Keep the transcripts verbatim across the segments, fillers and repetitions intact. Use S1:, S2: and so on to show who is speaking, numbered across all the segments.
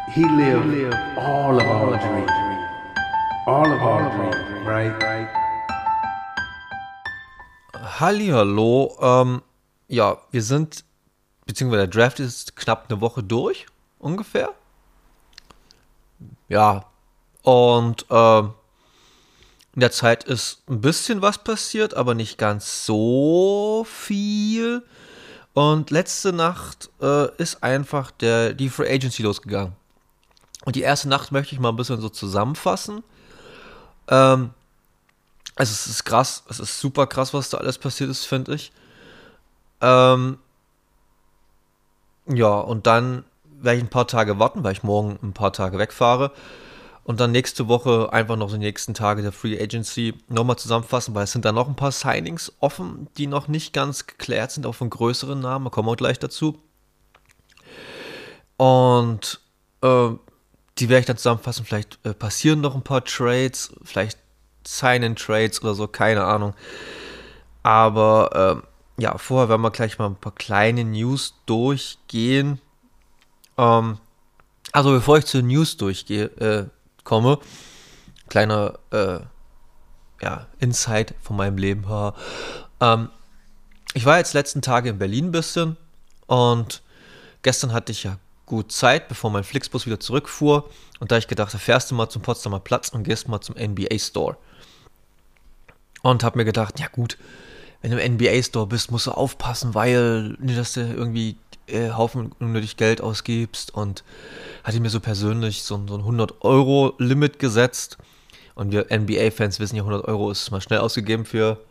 S1: He lived all of our dreams. All of our dreams, right?
S2: Hallihallo, ähm, ja, wir sind, beziehungsweise der Draft ist knapp eine Woche durch, ungefähr. Ja, und ähm, in der Zeit ist ein bisschen was passiert, aber nicht ganz so viel. Und letzte Nacht äh, ist einfach der, die Free Agency losgegangen. Und die erste Nacht möchte ich mal ein bisschen so zusammenfassen. Ähm, also es ist krass, es ist super krass, was da alles passiert ist, finde ich. Ähm, ja, und dann werde ich ein paar Tage warten, weil ich morgen ein paar Tage wegfahre. Und dann nächste Woche einfach noch die nächsten Tage der Free Agency nochmal zusammenfassen, weil es sind da noch ein paar Signings offen, die noch nicht ganz geklärt sind, auch von größeren Namen. Da kommen wir gleich dazu. Und äh, die werde ich dann zusammenfassen. Vielleicht äh, passieren noch ein paar Trades, vielleicht Sign-in-Trades oder so, keine Ahnung. Aber äh, ja, vorher werden wir gleich mal ein paar kleine News durchgehen. Ähm, also bevor ich zu News durchgehe, äh, komme, kleiner äh, ja, Insight von meinem Leben. Ähm, ich war jetzt letzten Tage in Berlin ein bisschen und gestern hatte ich ja gut Zeit, bevor mein Flixbus wieder zurückfuhr, und da ich gedacht, da fährst du mal zum Potsdamer Platz und gehst mal zum N B A Store. Und habe mir gedacht, ja gut, wenn du im N B A Store bist, musst du aufpassen, weil nicht, dass du irgendwie äh, Haufen unnötig Geld ausgibst, und hatte mir so persönlich so, so ein hundert-Euro-Limit gesetzt. Und wir N B A-Fans wissen ja, hundert Euro ist mal schnell ausgegeben für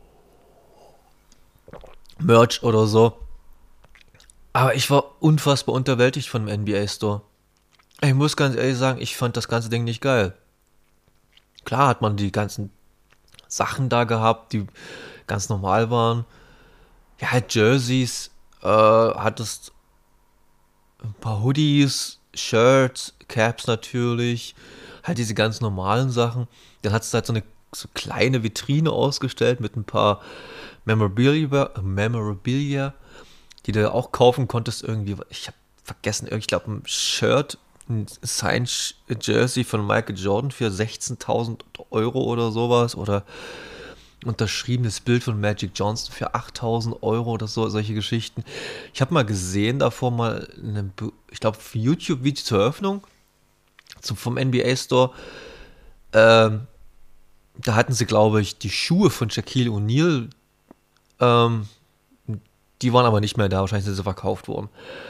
S2: Merch oder so. Aber ich war unfassbar unterwältigt von dem N B A Store. Ich muss ganz ehrlich sagen, ich fand das ganze Ding nicht geil. Klar hat man die ganzen Sachen da gehabt, die ganz normal waren. Ja, halt Jerseys, äh, hattest ein paar Hoodies, Shirts, Caps natürlich, halt diese ganz normalen Sachen. Dann hattest du halt so eine so kleine Vitrine ausgestellt mit ein paar Memorabilia, Memorabilia, die du auch kaufen konntest irgendwie. Ich habe vergessen, ich glaube ein Shirt, ein Signed Jersey von Michael Jordan für sechzehntausend Euro oder sowas, oder unterschriebenes Bild von Magic Johnson für achttausend Euro oder so, solche Geschichten. Ich habe mal gesehen, davor mal, eine, ich glaube, YouTube-Video zur Eröffnung zum, vom N B A Store. Ähm, da hatten sie, glaube ich, die Schuhe von Shaquille O'Neal. Ähm, die waren aber nicht mehr da, wahrscheinlich sind sie verkauft worden.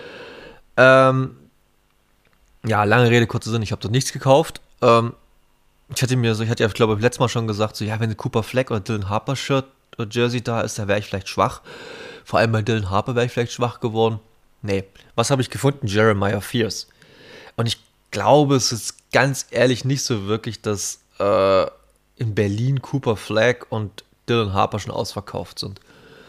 S2: Ähm, ja, lange Rede, kurzer Sinn, ich habe dort nichts gekauft. Ähm, Ich hatte mir so, ich hatte ja, glaube ich, letztes Mal schon gesagt, so, ja, wenn ein Cooper Fleck oder Dylan Harper Shirt oder Jersey da ist, da wäre ich vielleicht schwach. Vor allem bei Dylan Harper wäre ich vielleicht schwach geworden. Nee, was habe ich gefunden? Jeremiah Fierce. Und ich glaube, es ist ganz ehrlich nicht so wirklich, dass äh, in Berlin Cooper Fleck und Dylan Harper schon ausverkauft sind.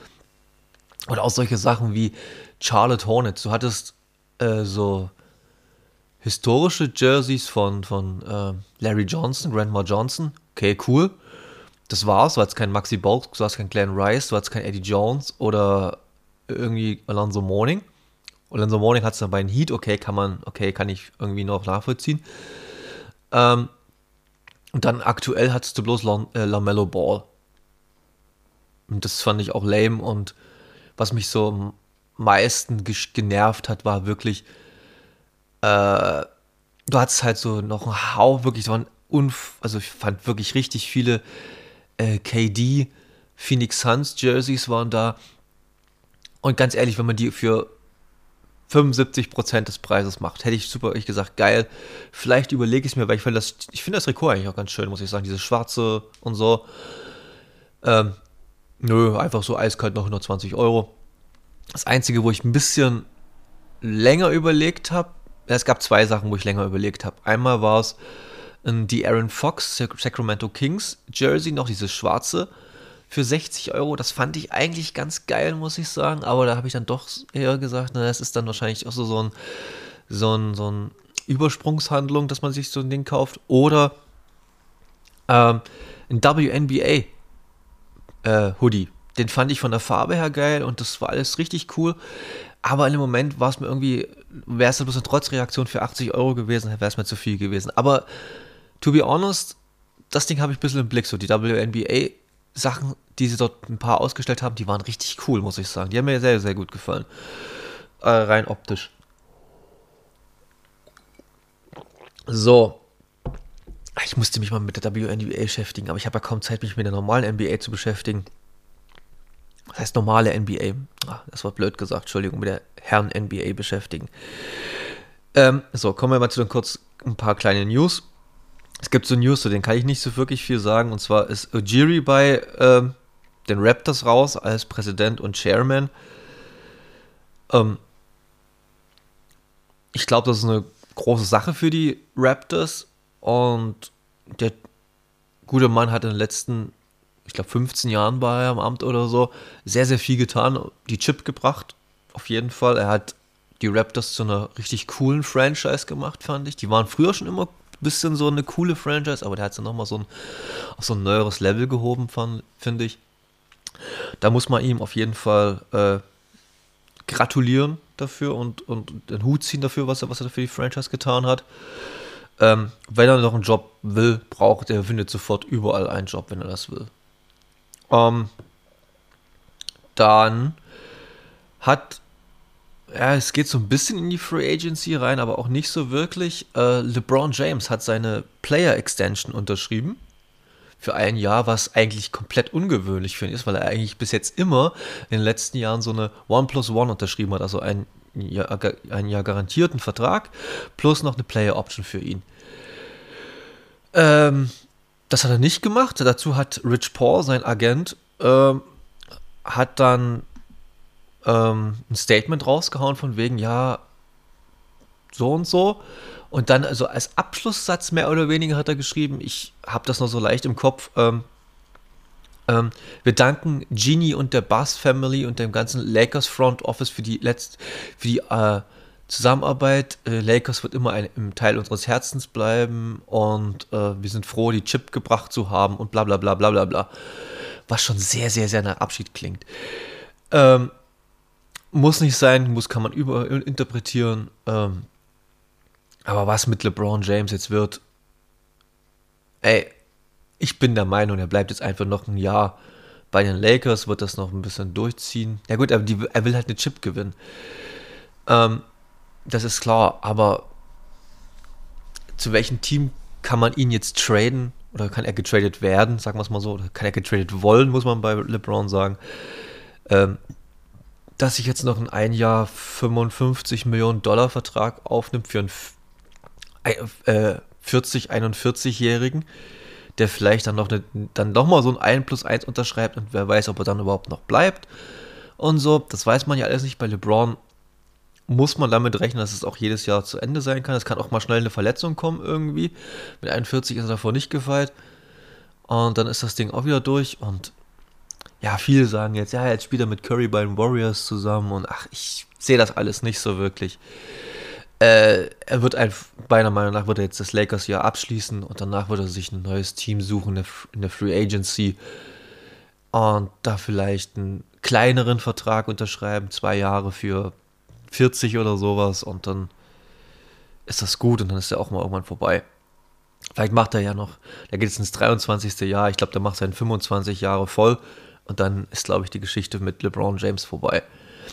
S2: Oder auch solche Sachen wie Charlotte Hornets. Du hattest äh, so historische Jerseys von, von äh, Larry Johnson, Grandma Johnson. Okay, cool. Das war's. Du hattest keinen Maxi Bulks, du hattest keinen Glenn Rice, du hattest keinen Eddie Jones oder irgendwie Alonzo Mourning. Alonzo Mourning hat es dann bei den Heat. Okay, kann man, okay, kann ich irgendwie noch nachvollziehen. Ähm, und dann aktuell hattest du bloß Lon, äh, LaMelo Ball. Und das fand ich auch lame, und was mich so am meisten genervt hat, war wirklich, äh, du hattest halt so noch einen Hauch, wirklich, so ein Unf- also ich fand wirklich richtig viele äh, K D, Phoenix Suns Jerseys waren da, und ganz ehrlich, wenn man die für fünfundsiebzig Prozent des Preises macht, hätte ich super, ich gesagt, geil, vielleicht überlege ich es mir, weil ich finde das, ich finde das Trikot eigentlich auch ganz schön, muss ich sagen, dieses schwarze und so. Ähm, nö, einfach so eiskalt noch hundertzwanzig Euro. Das Einzige, wo ich ein bisschen länger überlegt habe, es gab zwei Sachen, wo ich länger überlegt habe. Einmal war es die Aaron Fox Sacramento Kings Jersey, noch dieses schwarze, für sechzig Euro. Das fand ich eigentlich ganz geil, muss ich sagen. Aber da habe ich dann doch eher gesagt, na, das ist dann wahrscheinlich auch so, so ein so ein, so ein Übersprungshandlung, dass man sich so ein Ding kauft. Oder ähm, ein W N B A äh, Hoodie. Den fand ich von der Farbe her geil und das war alles richtig cool. Aber in dem Moment war es mir irgendwie wäre es bloß eine Trotzreaktion für achtzig Euro gewesen, wäre es mir zu viel gewesen. Aber to be honest, das Ding habe ich ein bisschen im Blick. So die W N B A-Sachen, die sie dort ein paar ausgestellt haben, die waren richtig cool, muss ich sagen. Die haben mir sehr, sehr gut gefallen. Äh, rein optisch. So. Ich musste mich mal mit der W N B A beschäftigen, aber ich habe ja kaum Zeit, mich mit der normalen N B A zu beschäftigen. Das heißt normale N B A. Ah, das war blöd gesagt, Entschuldigung, mit der Herren N B A beschäftigen. Ähm, so, kommen wir mal zu den kurz ein paar kleine News. Es gibt so News, zu denen kann ich nicht so wirklich viel sagen. Und zwar ist Ujiri bei ähm, den Raptors raus als Präsident und Chairman. Ähm, ich glaube, das ist eine große Sache für die Raptors. Und der gute Mann hat in den letzten, ich glaube, fünfzehn Jahren war er am Amt oder so, sehr, sehr viel getan, die Chip gebracht. Auf jeden Fall. Er hat die Raptors zu einer richtig coolen Franchise gemacht, fand ich. Die waren früher schon immer ein bisschen so eine coole Franchise, aber der hat sie nochmal so ein, auf so ein neueres Level gehoben, finde ich. Da muss man ihm auf jeden Fall äh, gratulieren dafür und, und den Hut ziehen dafür, was er, was er für die Franchise getan hat. Ähm, wenn er noch einen Job will, braucht er, findet sofort überall einen Job, wenn er das will. Ähm, dann hat, ja, es geht so ein bisschen in die Free Agency rein, aber auch nicht so wirklich. Äh, LeBron James hat seine Player Extension unterschrieben für ein Jahr, was eigentlich komplett ungewöhnlich für ihn ist, weil er eigentlich bis jetzt immer in den letzten Jahren so eine One plus One unterschrieben hat, also ein Jahr, ein Jahr garantierten Vertrag plus noch eine Player Option für ihn. Ähm, das hat er nicht gemacht. Dazu hat Rich Paul, sein Agent, ähm, hat dann ähm, ein Statement rausgehauen von wegen, ja, so und so. Und dann, also als Abschlusssatz mehr oder weniger hat er geschrieben, ich habe das noch so leicht im Kopf, ähm, ähm, wir danken Genie und der Bass Family und dem ganzen Lakers Front Office für die letzt, für die äh, Zusammenarbeit. Äh, Lakers wird immer ein, ein Teil unseres Herzens bleiben und äh, wir sind froh, die Chip gebracht zu haben und bla bla bla bla bla bla. Was schon sehr, sehr, sehr nach Abschied klingt. Ähm, muss nicht sein, muss, kann man überinterpretieren. Ähm, aber was mit LeBron James jetzt wird, ey, ich bin der Meinung, er bleibt jetzt einfach noch ein Jahr bei den Lakers, wird das noch ein bisschen durchziehen. Ja gut, aber die, er will halt eine Chip gewinnen. Ähm, das ist klar, aber zu welchem Team kann man ihn jetzt traden? Oder kann er getradet werden, sagen wir es mal so, oder kann er getradet wollen, muss man bei LeBron sagen. Ähm, dass sich jetzt noch ein ein Jahr fünfundfünfzig Millionen Dollar Vertrag aufnimmt für einen äh, vierzig-, einundvierzig-Jährigen, der vielleicht dann noch eine, dann noch mal so ein eins plus eins unterschreibt und wer weiß, ob er dann überhaupt noch bleibt und so. Das weiß man ja alles nicht. Bei LeBron muss man damit rechnen, dass es auch jedes Jahr zu Ende sein kann. Es kann auch mal schnell eine Verletzung kommen irgendwie. Mit einundvierzig ist er davor nicht gefeit. Und dann ist das Ding auch wieder durch. Und ja, viele sagen jetzt, ja, jetzt spielt er mit Curry bei den Warriors zusammen. Und ach, ich sehe das alles nicht so wirklich. Äh, er wird ein, meiner Meinung nach, wird er jetzt das Lakers-Jahr abschließen. Und danach wird er sich ein neues Team suchen in der Free Agency. Und da vielleicht einen kleineren Vertrag unterschreiben. Zwei Jahre für vierzig oder sowas und dann ist das gut und dann ist er auch mal irgendwann vorbei. Vielleicht macht er ja noch, da geht es ins dreiundzwanzigste Jahr, ich glaube, der macht seine fünfundzwanzig Jahre voll und dann ist, glaube ich, die Geschichte mit LeBron James vorbei.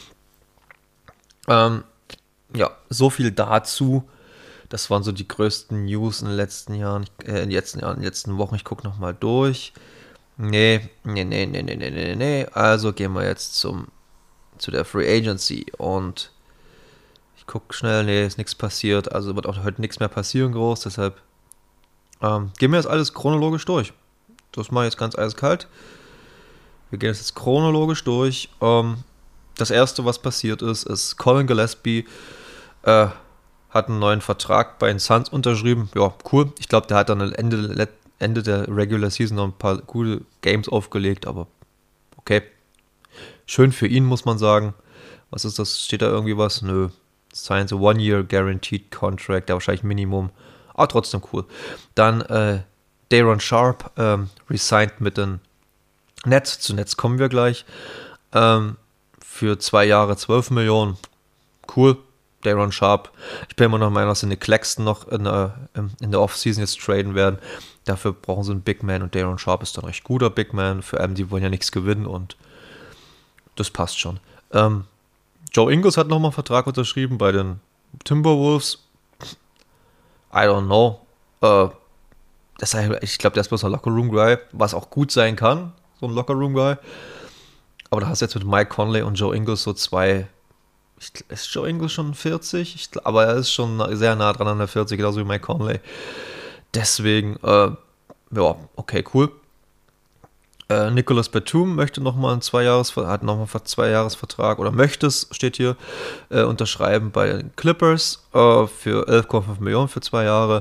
S2: Ähm, ja, so viel dazu. Das waren so die größten News in den letzten Jahren, äh, in den letzten Jahren, in den letzten Wochen. Ich gucke nochmal durch. Nee, nee, nee, nee, nee, nee, nee, nee. Also gehen wir jetzt zum, zu der Free Agency und guck schnell, nee, ist nichts passiert, also wird auch heute nichts mehr passieren groß, deshalb ähm, gehen wir jetzt alles chronologisch durch. Das mache ich jetzt ganz eiskalt. Wir gehen jetzt chronologisch durch. Ähm, das erste, was passiert ist, ist Colin Gillespie äh, hat einen neuen Vertrag bei den Suns unterschrieben. Ja, cool. Ich glaube, der hat dann am Ende, Ende der Regular Season noch ein paar gute Games aufgelegt, aber okay. Schön für ihn, muss man sagen. Was ist das? Steht da irgendwie was? Nö. Signs a One-Year Guaranteed Contract, der wahrscheinlich Minimum, aber trotzdem cool. Dann äh, Day'Ron Sharpe ähm, resigned mit den Nets, zu Nets kommen wir gleich, ähm, für zwei Jahre zwölf Millionen, cool, Daron Sharp. Ich bin immer noch meiner, dass sie eine Claxton noch in der, in der Offseason jetzt traden werden. Dafür brauchen sie einen Big Man und Daron Sharp ist dann recht guter Big Man. Vor allem, die wollen ja nichts gewinnen und das passt schon. Ähm, Joe Ingles hat nochmal einen Vertrag unterschrieben bei den Timberwolves. I don't know. Äh, das heißt, ich glaube, der ist bloß ein Locker-Room-Guy, was auch gut sein kann, so ein Locker-Room-Guy. Aber da hast du jetzt mit Mike Conley und Joe Ingles so zwei. Ich, ist Joe Ingles schon vierzig? Ich, aber er ist schon sehr nah dran an der vierzig, genauso wie Mike Conley. Deswegen, äh, ja, okay, cool. Äh, Nicolas Batum möchte nochmal einen Zweijahres, hat nochmal einen Zweijahresvertrag oder möchte es, steht hier, äh, unterschreiben bei den Clippers äh, für elf Komma fünf Millionen für zwei Jahre.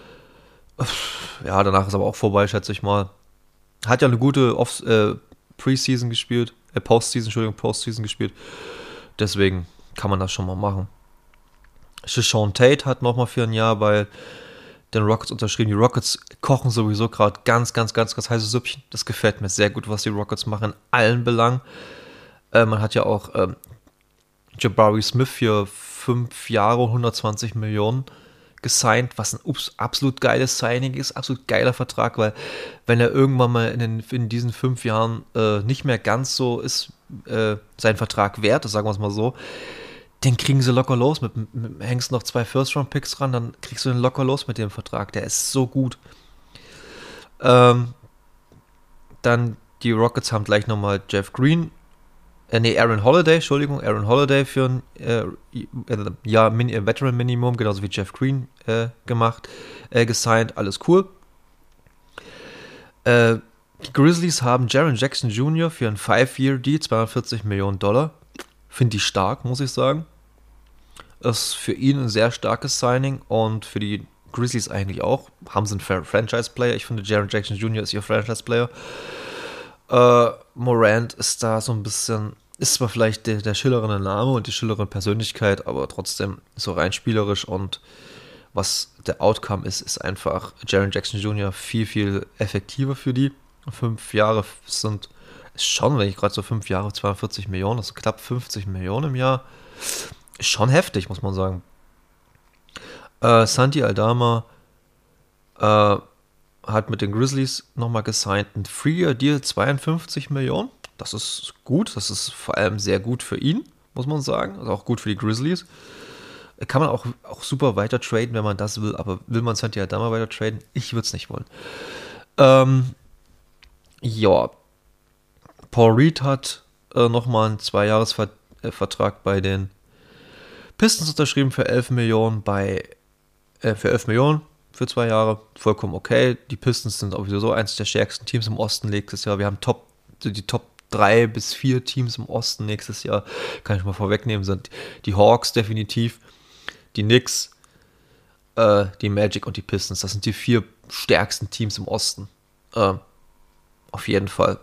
S2: Ja, danach ist aber auch vorbei, schätze ich mal. Hat ja eine gute Off- äh, Preseason gespielt, äh, Postseason, Entschuldigung, Postseason gespielt. Deswegen kann man das schon mal machen. Sean Tate hat nochmal für ein Jahr bei den Rockets unterschrieben. Die Rockets kochen sowieso gerade ganz, ganz, ganz, ganz heiße Süppchen. Das gefällt mir sehr gut, was die Rockets machen in allen Belangen. Äh, man hat ja auch ähm, Jabari Smith für fünf Jahre, hundertzwanzig Millionen gesigned, was ein ups, absolut geiles Signing ist, absolut geiler Vertrag, weil wenn er irgendwann mal in, den, in diesen fünf Jahren äh, nicht mehr ganz so ist, äh, sein Vertrag wert, das sagen wir es mal so, den kriegen sie locker los. Mit, mit, hängst noch zwei First-Round-Picks ran, dann kriegst du den locker los mit dem Vertrag. Der ist so gut. Ähm, dann die Rockets haben gleich nochmal Jeff Green, äh, nee, Aaron Holiday, Entschuldigung, Aaron Holiday für ein äh, ja, Min- Veteran-Minimum, genauso wie Jeff Green äh, gemacht, äh, gesigned. Alles cool. Äh, die Grizzlies haben Jaren Jackson Junior für ein Five-Year-Deal, zweihundertvierzig Millionen Dollar. Finde ich stark, muss ich sagen. Ist für ihn ein sehr starkes Signing und für die Grizzlies eigentlich auch. Haben sie einen Franchise-Player. Ich finde, Jaren Jackson Junior ist ihr Franchise-Player. Äh, Morant ist da so ein bisschen, ist zwar vielleicht der, der schillerende Name und die schillerende Persönlichkeit, aber trotzdem so rein spielerisch und was der Outcome ist, ist einfach Jaren Jackson Junior viel, viel effektiver für die. Fünf Jahre sind ist schon, wenn ich gerade so fünf Jahre, zweiundvierzig Millionen, das ist knapp fünfzig Millionen im Jahr. Ist schon heftig, muss man sagen. Äh, Santi Aldama äh, hat mit den Grizzlies nochmal gesigned. Ein Three-Year-Deal, zweiundfünfzig Millionen. Das ist gut, das ist vor allem sehr gut für ihn, muss man sagen. Also auch gut für die Grizzlies. Kann man auch, auch super weiter traden, wenn man das will, aber will man Santi Aldama weiter traden? Ich würde es nicht wollen. Ähm, ja, Paul Reed hat äh, nochmal einen Zweijahresvertrag bei den Pistons unterschrieben für elf Millionen bei äh, für elf Millionen für zwei Jahre. Vollkommen okay. Die Pistons sind sowieso eines der stärksten Teams im Osten nächstes Jahr. Wir haben Top, die Top drei bis vier Teams im Osten nächstes Jahr. Kann ich mal vorwegnehmen, sind die Hawks definitiv, die Knicks, äh, die Magic und die Pistons. Das sind die vier stärksten Teams im Osten. Äh, auf jeden Fall.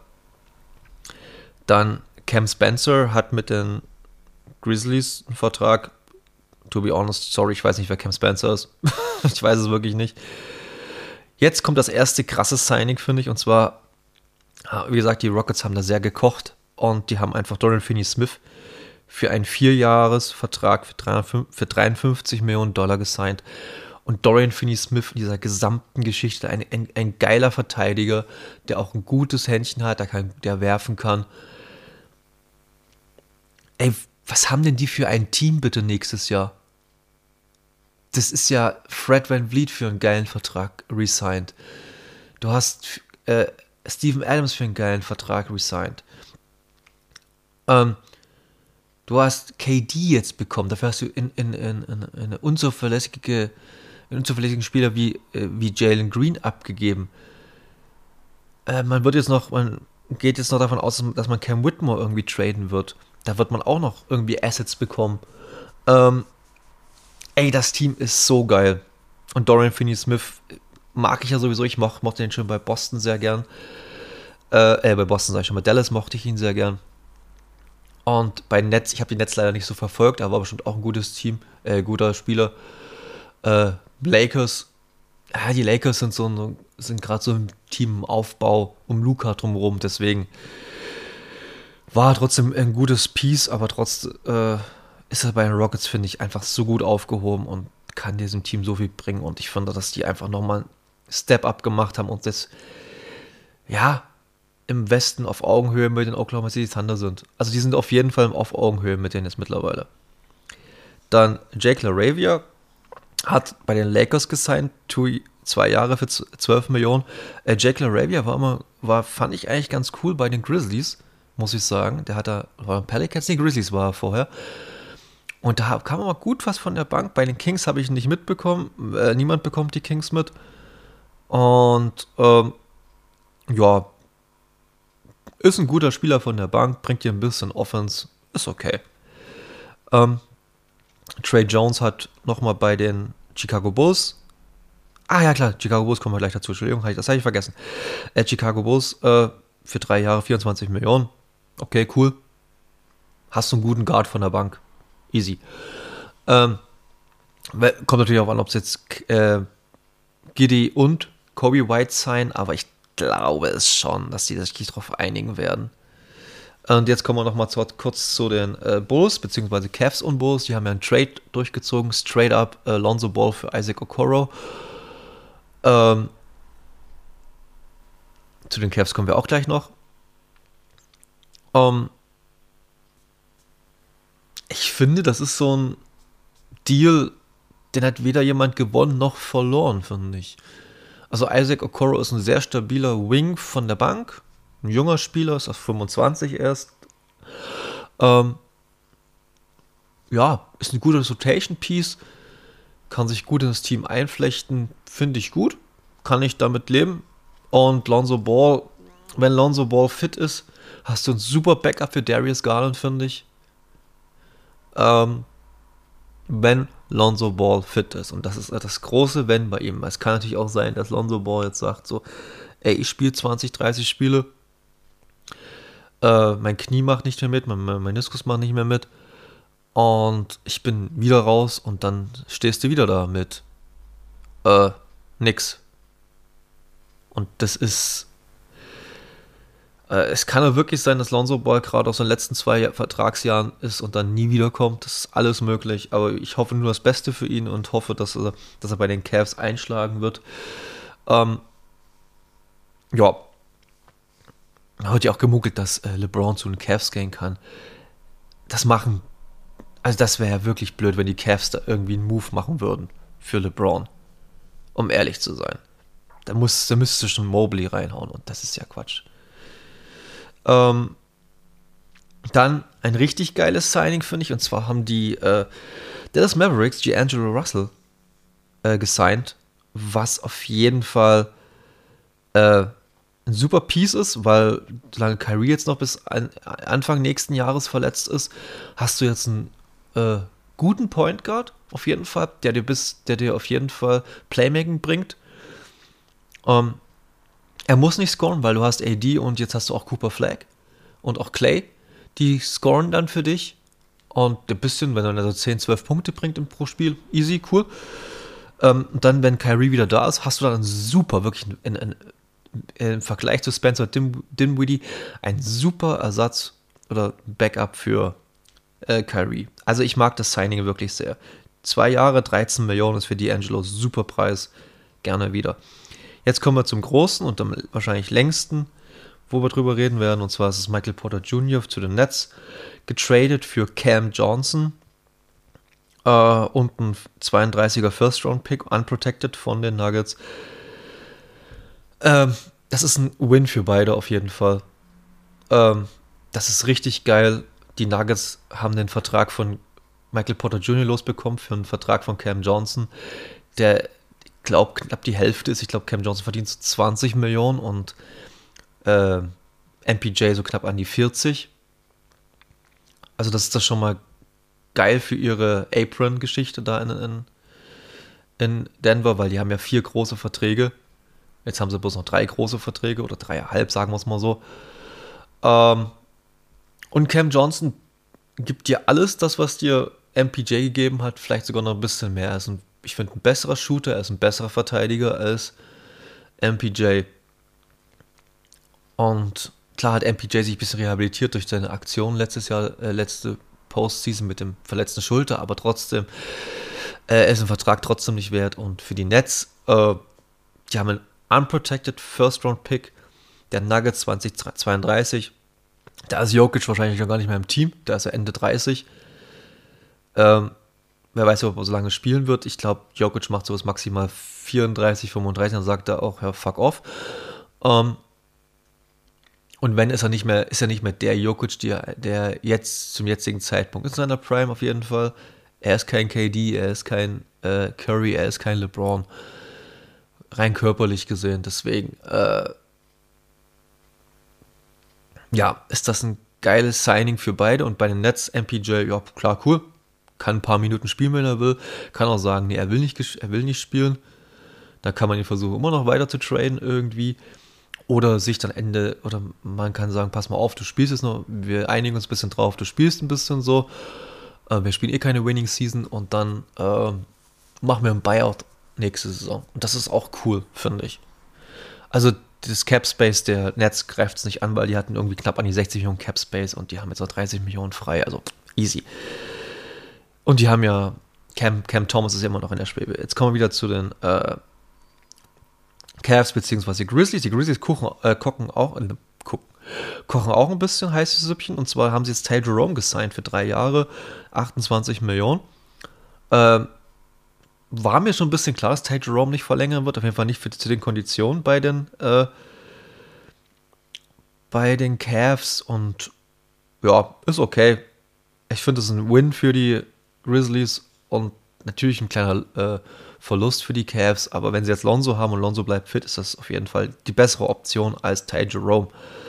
S2: Dann Cam Spencer hat mit den Grizzlies einen Vertrag. To be honest, sorry, ich weiß nicht, wer Cam Spencer ist. Ich weiß es wirklich nicht. Jetzt kommt das erste krasse Signing, finde ich. Und zwar, wie gesagt, die Rockets haben da sehr gekocht. Und die haben einfach Dorian Finney-Smith für einen Vierjahresvertrag für dreiundfünfzig Millionen Dollar gesigned. Und Dorian Finney-Smith in dieser gesamten Geschichte, ein, ein, ein geiler Verteidiger, der auch ein gutes Händchen hat, der, kann, der werfen kann. Ey, was haben denn die für ein Team bitte nächstes Jahr? Das ist ja Fred VanVleet für einen geilen Vertrag resigned. Du hast äh, Steven Adams für einen geilen Vertrag resigned. Ähm, du hast K D jetzt bekommen. Dafür hast du in, in, in, in eine unzuverlässige, einen unzuverlässigen Spieler wie, äh, wie Jalen Green abgegeben. Äh, man wird jetzt noch, man geht jetzt noch davon aus, dass man Cam Whitmore irgendwie traden wird. Da wird man auch noch irgendwie Assets bekommen. Ähm, ey, das Team ist so geil. Und Dorian Finney-Smith mag ich ja sowieso. Ich moch, mochte den schon bei Boston sehr gern. Äh, äh bei Boston sag ich schon, bei Dallas mochte ich ihn sehr gern. Und bei Nets, ich habe die Nets leider nicht so verfolgt, aber war bestimmt auch ein gutes Team, äh, guter Spieler. Äh, Lakers, ja, die Lakers sind so sind gerade so ein Team im Aufbau um Luka drumherum, deswegen war trotzdem ein gutes Piece, aber trotzdem, äh, ist er bei den Rockets, finde ich, einfach so gut aufgehoben und kann diesem Team so viel bringen. Und ich finde, dass die einfach nochmal einen Step-Up gemacht haben und jetzt, ja, im Westen auf Augenhöhe mit den Oklahoma City Thunder sind. Also die sind auf jeden Fall auf Augenhöhe mit denen jetzt mittlerweile. Dann Jake LaRavia hat bei den Lakers gesigned, zwei Jahre für zwölf Millionen. Äh, Jake LaRavia war immer, war, fand ich eigentlich ganz cool bei den Grizzlies, muss ich sagen. Der hat da, war Pelicans, nee, Grizzlies war er vorher. Und da kam aber gut was von der Bank. Bei den Kings habe ich nicht mitbekommen. Äh, niemand bekommt die Kings mit. Und ähm, ja, ist ein guter Spieler von der Bank, bringt dir ein bisschen Offense, ist okay. Ähm, Trey Jones hat nochmal bei den Chicago Bulls, ah ja klar, Chicago Bulls kommen wir gleich dazu, Entschuldigung, das habe ich vergessen. Äh, Chicago Bulls äh, für drei Jahre vierundzwanzig Millionen, okay, cool. Hast du einen guten Guard von der Bank, easy. Ähm, kommt natürlich auch an, ob es jetzt äh, Giddey und Kobe White sein, aber ich glaube es schon, dass die sich darauf einigen werden. Und jetzt kommen wir nochmal kurz zu den äh, Bulls, beziehungsweise Cavs und Bulls. Die haben ja einen Trade durchgezogen, straight up äh, Lonzo Ball für Isaac Okoro. Ähm, zu den Cavs kommen wir auch gleich noch. Ähm, ich finde, das ist so ein Deal, den hat weder jemand gewonnen noch verloren, finde ich. Also Isaac Okoro ist ein sehr stabiler Wing von der Bank. Ein junger Spieler, ist auf fünfundzwanzig erst. Ähm, ja, ist ein gutes Rotation-Piece. Kann sich gut ins Team einflechten. Finde ich gut. Kann ich damit leben. Und Lonzo Ball, wenn Lonzo Ball fit ist, hast du ein super Backup für Darius Garland, finde ich. Ähm, wenn Lonzo Ball fit ist. Und das ist das große Wenn bei ihm. Es kann natürlich auch sein, dass Lonzo Ball jetzt sagt so, ey, ich spiele zwanzig, dreißig Spiele, äh, mein Knie macht nicht mehr mit, mein, mein Meniskus macht nicht mehr mit und ich bin wieder raus und dann stehst du wieder da mit äh, nix. Und das ist Es kann ja wirklich sein, dass Lonzo Ball gerade aus den letzten zwei Vertragsjahren ist und dann nie wiederkommt. Das ist alles möglich. Aber ich hoffe nur das Beste für ihn und hoffe, dass er, dass er bei den Cavs einschlagen wird. Ähm, ja. Heute ja auch gemunkelt, dass äh, LeBron zu den Cavs gehen kann. Das machen. Also, das wäre ja wirklich blöd, wenn die Cavs da irgendwie einen Move machen würden für LeBron. Um ehrlich zu sein. Da, muss, da müsstest du schon Mobley reinhauen und das ist ja Quatsch. Ähm, dann ein richtig geiles Signing, finde ich, und zwar haben die äh, Dallas Mavericks D'Angelo Russell äh, gesigned, was auf jeden Fall äh, ein super Piece ist, weil solange Kyrie jetzt noch bis an, Anfang nächsten Jahres verletzt ist, hast du jetzt einen äh, guten Point Guard, auf jeden Fall, der dir bis, der dir auf jeden Fall Playmaking bringt. Ähm, Er muss nicht scoren, weil du hast A D und jetzt hast du auch Cooper Flag und auch Clay. Die scoren dann für dich. Und ein bisschen, wenn er also zehn, zwölf Punkte bringt pro Spiel, easy, cool. Ähm, und dann, wenn Kyrie wieder da ist, hast du dann einen super, wirklich in, in, in, im Vergleich zu Spencer Dim, Dinwiddie, ein super Ersatz oder Backup für äh, Kyrie. Also ich mag das Signing wirklich sehr. Zwei Jahre, dreizehn Millionen ist für D'Angelo super Preis. Gerne wieder. Jetzt kommen wir zum großen und am wahrscheinlich längsten, wo wir drüber reden werden. Und zwar ist es Michael Porter Junior zu den Nets. Getradet für Cam Johnson. Äh, und ein zweiunddreißiger First-Round-Pick, unprotected von den Nuggets. Ähm, das ist ein Win für beide auf jeden Fall. Ähm, das ist richtig geil. Die Nuggets haben den Vertrag von Michael Porter Junior losbekommen für einen Vertrag von Cam Johnson, der ich glaube, knapp die Hälfte ist. Ich glaube, Cam Johnson verdient so zwanzig Millionen und äh, M P J so knapp an die vierzig. Also das ist das schon mal geil für ihre Apron-Geschichte da in, in, in Denver, weil die haben ja vier große Verträge. Jetzt haben sie bloß noch drei große Verträge oder dreieinhalb, sagen wir es mal so. Ähm, und Cam Johnson gibt dir alles das, was dir M P J gegeben hat, vielleicht sogar noch ein bisschen mehr. Er ist ein Ich finde, ein besserer Shooter, er ist ein besserer Verteidiger als M P J. Und klar hat M P J sich ein bisschen rehabilitiert durch seine Aktion letztes Jahr, äh, letzte Postseason mit dem verletzten Schulter, aber trotzdem äh, ist ein Vertrag trotzdem nicht wert. Und für die Nets, äh, die haben einen unprotected First-Round-Pick der Nuggets zwanzig zweiunddreißig. Da ist Jokic wahrscheinlich noch gar nicht mehr im Team, da ist er Ende dreißig. Ähm, wer weiß, ob er so lange spielen wird. Ich glaube, Jokic macht sowas maximal vierunddreißig, fünfunddreißig, dann sagt er auch, ja, fuck off. Ähm, und wenn, ist er nicht mehr, ist er nicht mehr der Jokic, der, der jetzt zum jetzigen Zeitpunkt ist in seiner Prime auf jeden Fall. Er ist kein K D, er ist kein äh, Curry, er ist kein LeBron. Rein körperlich gesehen, deswegen, äh, ja, ist das ein geiles Signing für beide. Und bei den Nets, M P J, ja, klar, cool. Kann ein paar Minuten spielen, wenn er will. Kann auch sagen, nee, er will nicht, er will nicht spielen. Da kann man ihn versuchen, immer noch weiter zu traden irgendwie. Oder sich dann Ende, oder man kann sagen, pass mal auf, du spielst jetzt noch, wir einigen uns ein bisschen drauf, du spielst ein bisschen so. Äh, wir spielen eh keine Winning Season und dann äh, machen wir ein Buyout nächste Saison. Und das ist auch cool, finde ich. Also das Cap Space der Nets greift es nicht an, weil die hatten irgendwie knapp an die sechzig Millionen Cap Space und die haben jetzt noch dreißig Millionen frei, also easy. Und die haben ja, Cam, Cam Thomas ist ja immer noch in der Schwebe. Jetzt kommen wir wieder zu den äh, Cavs bzw. Grizzlies. Die Grizzlies kochen, äh, kochen, auch, äh, kochen auch ein bisschen heißes Süppchen. Und zwar haben sie jetzt Ty Jerome gesigned für drei Jahre, achtundzwanzig Millionen. Äh, war mir schon ein bisschen klar, dass Ty Jerome nicht verlängern wird. Auf jeden Fall nicht für, zu den Konditionen bei den, äh, bei den Cavs. Und ja, ist okay. Ich finde, es ist ein Win für die Grizzlies und natürlich ein kleiner äh, Verlust für die Cavs, aber wenn sie jetzt Lonzo haben und Lonzo bleibt fit, ist das auf jeden Fall die bessere Option als Ty Jerome.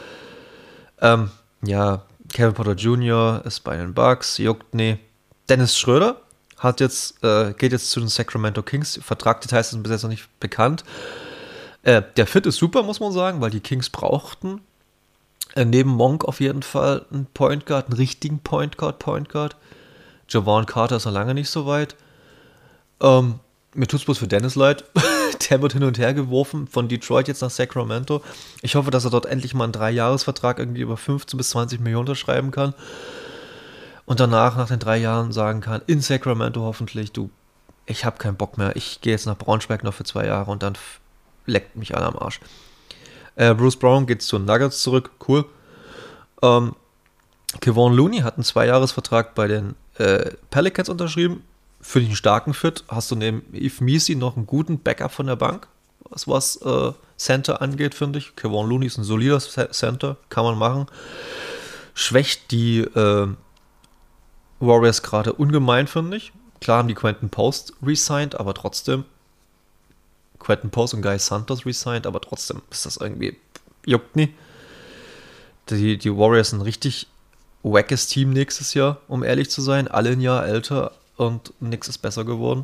S2: Ähm, ja, Kevin Porter Junior ist bei den Bucks, juckt nee. Dennis Schröder hat jetzt, äh, geht jetzt zu den Sacramento Kings, Vertragdetails sind bis jetzt noch nicht bekannt. Äh, der Fit ist super, muss man sagen, weil die Kings brauchten äh, neben Monk auf jeden Fall einen Point Guard, einen richtigen Point Guard, Point Guard. Javon Carter ist noch lange nicht so weit. Ähm, mir tut's bloß für Dennis leid. Der wird hin und her geworfen von Detroit jetzt nach Sacramento. Ich hoffe, dass er dort endlich mal einen Dreijahresvertrag irgendwie über fünfzehn bis zwanzig Millionen unterschreiben kann. Und danach, nach den drei Jahren, sagen kann, in Sacramento hoffentlich, du, ich habe keinen Bock mehr. Ich gehe jetzt nach Braunschweig noch für zwei Jahre und dann f- leckt mich alle am Arsch. Äh, Bruce Brown geht zu den Nuggets zurück. Cool. Ähm, Kevon Looney hat einen Zweijahresvertrag bei den äh, Pelicans unterschrieben. Für den starken Fit hast du neben Yves Missi noch einen guten Backup von der Bank, was, was äh, Center angeht, finde ich. Kevon Looney ist ein solider Center, kann man machen. Schwächt die äh, Warriors gerade ungemein, finde ich. Klar haben die Quentin Post resigned, aber trotzdem Quentin Post und Guy Santos resigned, aber trotzdem ist das irgendwie, juckt nie. Die, die Warriors sind ein richtig wackes Team nächstes Jahr, um ehrlich zu sein. Alle ein Jahr älter und nichts ist besser geworden.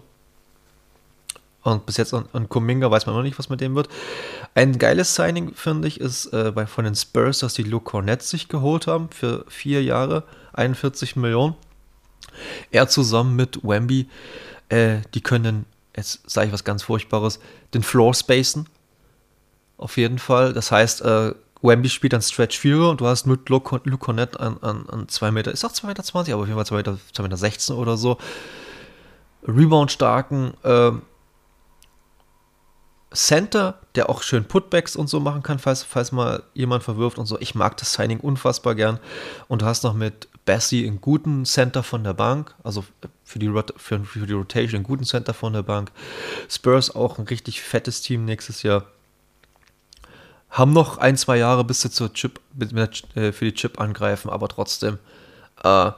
S2: Und bis jetzt an, an Kuminga weiß man noch nicht, was mit dem wird. Ein geiles Signing, finde ich, ist äh, bei, von den Spurs, dass die Luke Cornett sich geholt haben für vier Jahre, einundvierzig Millionen. Er zusammen mit Wemby, äh, die können, jetzt sage ich was ganz Furchtbares, den Floor spacen. Auf jeden Fall. Das heißt, äh, Wemby spielt dann Stretch Vierer und du hast mit Luke, Luke Cornett an, an, an zwei Meter, ist auch zwei Meter zwanzig, aber auf jeden Fall zwei Meter, zwei Meter sechzehn oder so. Rebound-starken äh, Center, der auch schön Putbacks und so machen kann, falls, falls mal jemand verwirft und so. Ich mag das Signing unfassbar gern. Und du hast noch mit Bessie einen guten Center von der Bank, also für die, Rot- für, für die Rotation einen guten Center von der Bank. Spurs auch ein richtig fettes Team nächstes Jahr. Haben noch ein, zwei Jahre, bis sie zur Chip, für die Chip angreifen, aber trotzdem, äh,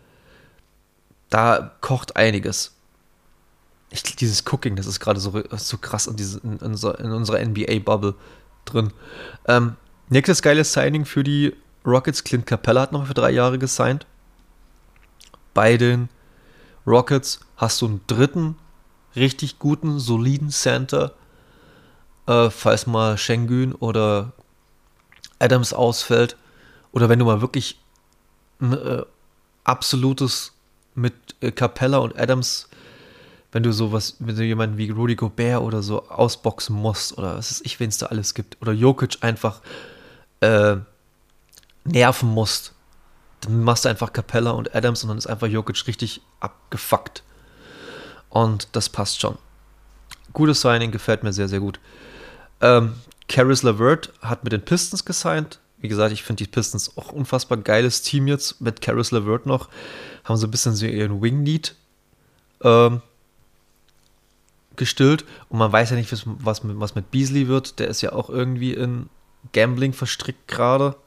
S2: da kocht einiges. Ich, dieses Cooking, das ist gerade so, so krass in, diese, in, unserer, in unserer N B A-Bubble drin. Ähm, nächstes geiles Signing für die Rockets. Clint Capella hat noch für drei Jahre gesigned. Bei den Rockets hast du einen dritten, richtig guten, soliden Center. Äh, falls mal Şengün oder Adams ausfällt. Oder wenn du mal wirklich ein äh, absolutes mit äh, Capella und Adams, wenn du sowas, wenn du jemanden wie Rudy Gobert oder so ausboxen musst, oder was weiß ich, wen es da alles gibt, oder Jokic einfach äh, nerven musst, Dann machst du einfach Capella und Adams und dann ist einfach Jokic richtig abgefuckt. Und das passt schon. Gutes Signing, gefällt mir sehr, sehr gut. Ähm, Caris LeVert hat mit den Pistons gesigned. Wie gesagt, ich finde die Pistons auch unfassbar geiles Team jetzt. Mit Caris LeVert noch. Haben so ein bisschen so ihren Wing-Need ähm, gestillt. Und man weiß ja nicht, was mit, was mit Beasley wird. Der ist ja auch irgendwie in Gambling verstrickt gerade.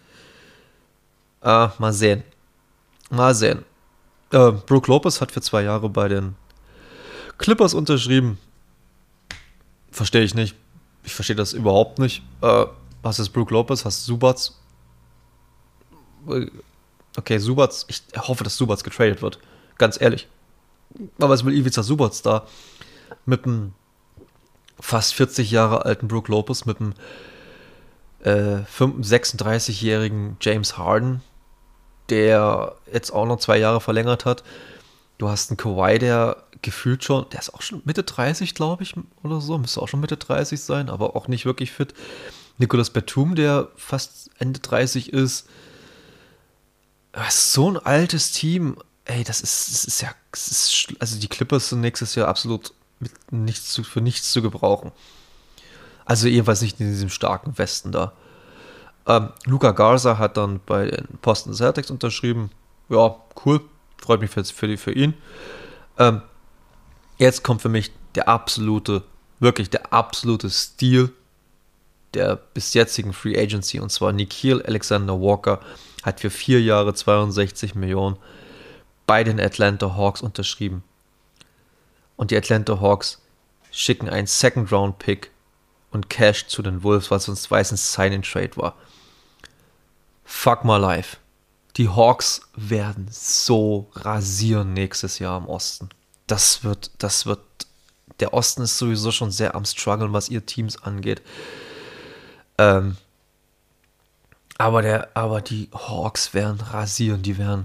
S2: Äh, mal sehen. Mal sehen. Äh, Brook Lopez hat für zwei Jahre bei den Clippers unterschrieben. Verstehe ich nicht. Ich verstehe das überhaupt nicht. Äh, was ist Brook Lopez? Hast du Subats? Okay, Subats. Ich hoffe, dass Subats getradet wird. Ganz ehrlich. Aber was will Ivica Subats da? Mit einem fast vierzig Jahre alten Brook Lopez, mit einem äh, sechsunddreißigjährigen James Harden, der jetzt auch noch zwei Jahre verlängert hat. Du hast einen Kawhi, der gefühlt schon, der ist auch schon Mitte dreißig, glaube ich, oder so, müsste auch schon Mitte dreißig sein, aber auch nicht wirklich fit. Nicolas Batum, der fast Ende dreißig ist. Das ist so ein altes Team. Ey, das ist, das ist ja, das ist, also die Clippers sind nächstes Jahr absolut mit nichts zu, für nichts zu gebrauchen. Also jedenfalls nicht in diesem starken Westen da. Ähm, Luka Garza hat dann bei den Boston Celtics unterschrieben. Ja, cool. Freut mich für, für, die, für ihn. Ähm, jetzt kommt für mich der absolute, wirklich der absolute Stil der bis jetzigen Free Agency, und zwar Nickeil Alexander Walker hat für vier Jahre zweiundsechzig Millionen bei den Atlanta Hawks unterschrieben. Und die Atlanta Hawks schicken einen Second-Round-Pick und Cash zu den Wolves, was sonst weiß ein Sign-and-Trade war. Fuck my life. Die Hawks werden so rasieren nächstes Jahr im Osten. Das wird, das wird, der Osten ist sowieso schon sehr am Struggeln, was ihr Teams angeht. Ähm, aber der, aber die Hawks werden rasieren, die werden